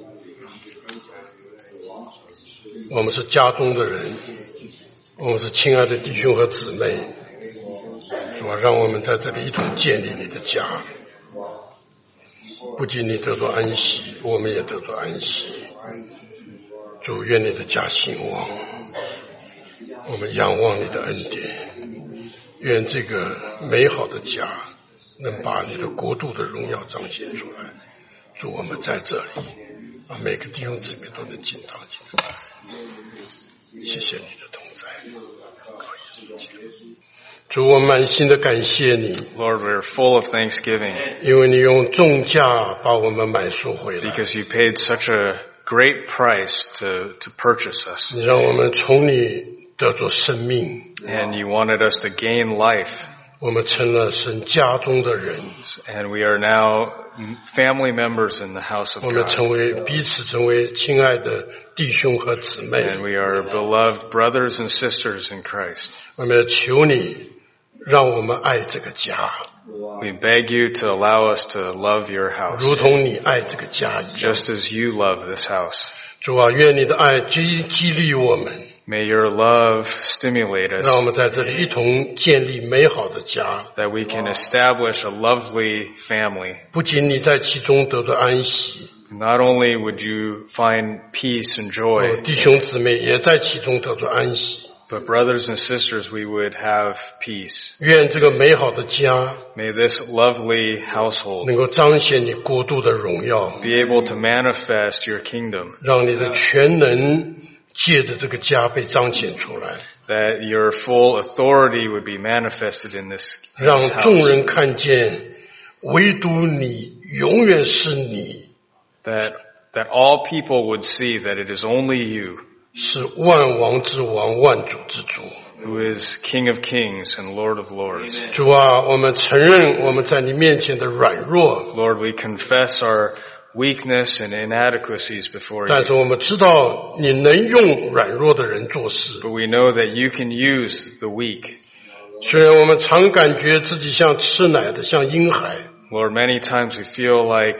我们是家中的人，我们是亲爱的弟兄和姊妹。主啊，让我们在这里一同建立你的家。不仅你得着安息，我们也得着安息。主，愿你的家兴旺。我们仰望你的恩典，愿这个美好的家能把你的国度的荣耀彰显出来。主，我们在这里，啊，每个弟兄姊妹都能进堂进得来。谢谢你的同在，靠耶稣基督。主，我满心的感谢你， Lord, we're full of thanksgiving 因为你用重价把我们买赎回来， because you paid such a great price to, to purchase us. 你让我们从你得着生命， And you wanted us to gain life. 我们成了神家中的人， And we are now family members in the house of 我们 God. 成为彼此成为亲爱的弟兄和姊妹。 And we are beloved brothers and sisters in Christ. 我们要求你，让我们爱这个家， We beg you to allow us to love your house, 如同你爱这个家一样。 just as you love this house. 主啊，愿你的爱激激励我们， May your love stimulate 让我 us, 们在这里一同建立美好的家。 that we can establish a lovely family. 不仅你在其中得着安息， Not only would you find peace and joy, 弟兄姊妹也在其中得着安息。 but brothers and sisters, we would have peace. 愿这个美好的家 May this lovely household 能够彰显你国度的荣耀， be able to manifest your kingdom, 让你的全能借着这个家被彰显出来， that your full authority would be manifested in this, in 让 this 众 house, 人看见，唯独你永远是你， that, that all people would see that it is only you 是万王之王，万主之主。 who is King of Kings and Lord of Lords. 主啊，我们承认我们在你面前的软弱， Lord, we confess our weakness and inadequacies before 但是 you, 我们知道你能用软弱的人做事。 but we know that you can use the weak. 虽然我们常感觉自己像吃奶的，像婴孩， Lord, many times we feel like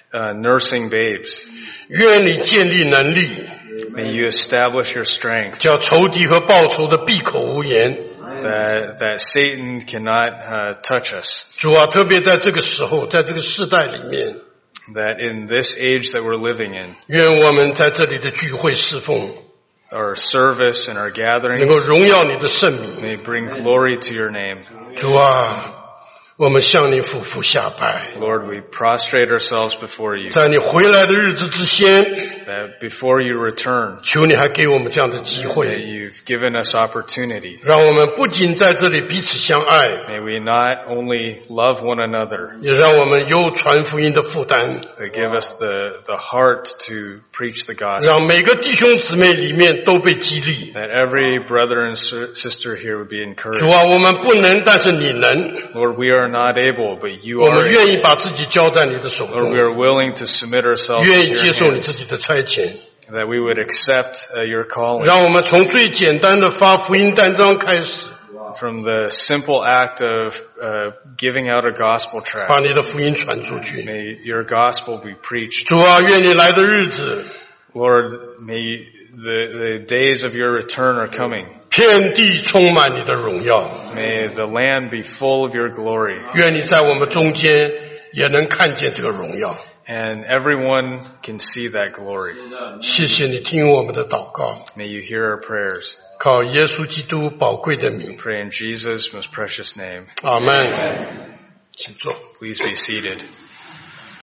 uh, nursing babes. 愿你建立能力， May you establish your strength 叫仇敌和报仇的闭口无言。 that, that Satan cannot uh, touch us. 主啊，特别在这个时候，在这个世代里面， That in this age that we're living in, 愿我们在这里的聚会侍奉 our service and our 能 gathering 够荣耀你的圣名。 may bring glory to your name. 主啊，我们向你俯伏下拜， Lord, we prostrate ourselves before you, 在你回来的日子之先， that before you return, 求你还给我们这样的机 that 会， you've given us opportunity. 让我们不仅在这里彼此相爱， May we not only love one another, 也让我们有传福音的负担， but give us the, the heart to preach the gospel, 让每个弟兄姊妹里面都被激励。 that every brother and si- sister here would be 主 encouraged. 啊，我们不能，但是你能， Lord, we are not able, but you 我 are 们 able. 愿意把自己交在你的手 Lord, we 中， are willing to submit ourselves 愿 to 意接 your 受你自 hands, 己的差遣， that we would accept uh, your calling. 让我们从最简单的发福音单张开始， From the simple act of uh, giving out a gospel 把 tract, 你的福音传出去。 may your gospel be preached. 主啊，愿你来的日子， Lord, may the, the days of your return are coming. 遍地充满你的荣耀。 May the land be full of your glory, 愿你在我们中间也能看见这个荣耀。 and everyone can see that glory. 谢谢你听我们的祷告， May you hear our prayers. 靠耶稣基督宝贵的名， Pray in Jesus' most precious name. 阿门。请坐。 Please be seated.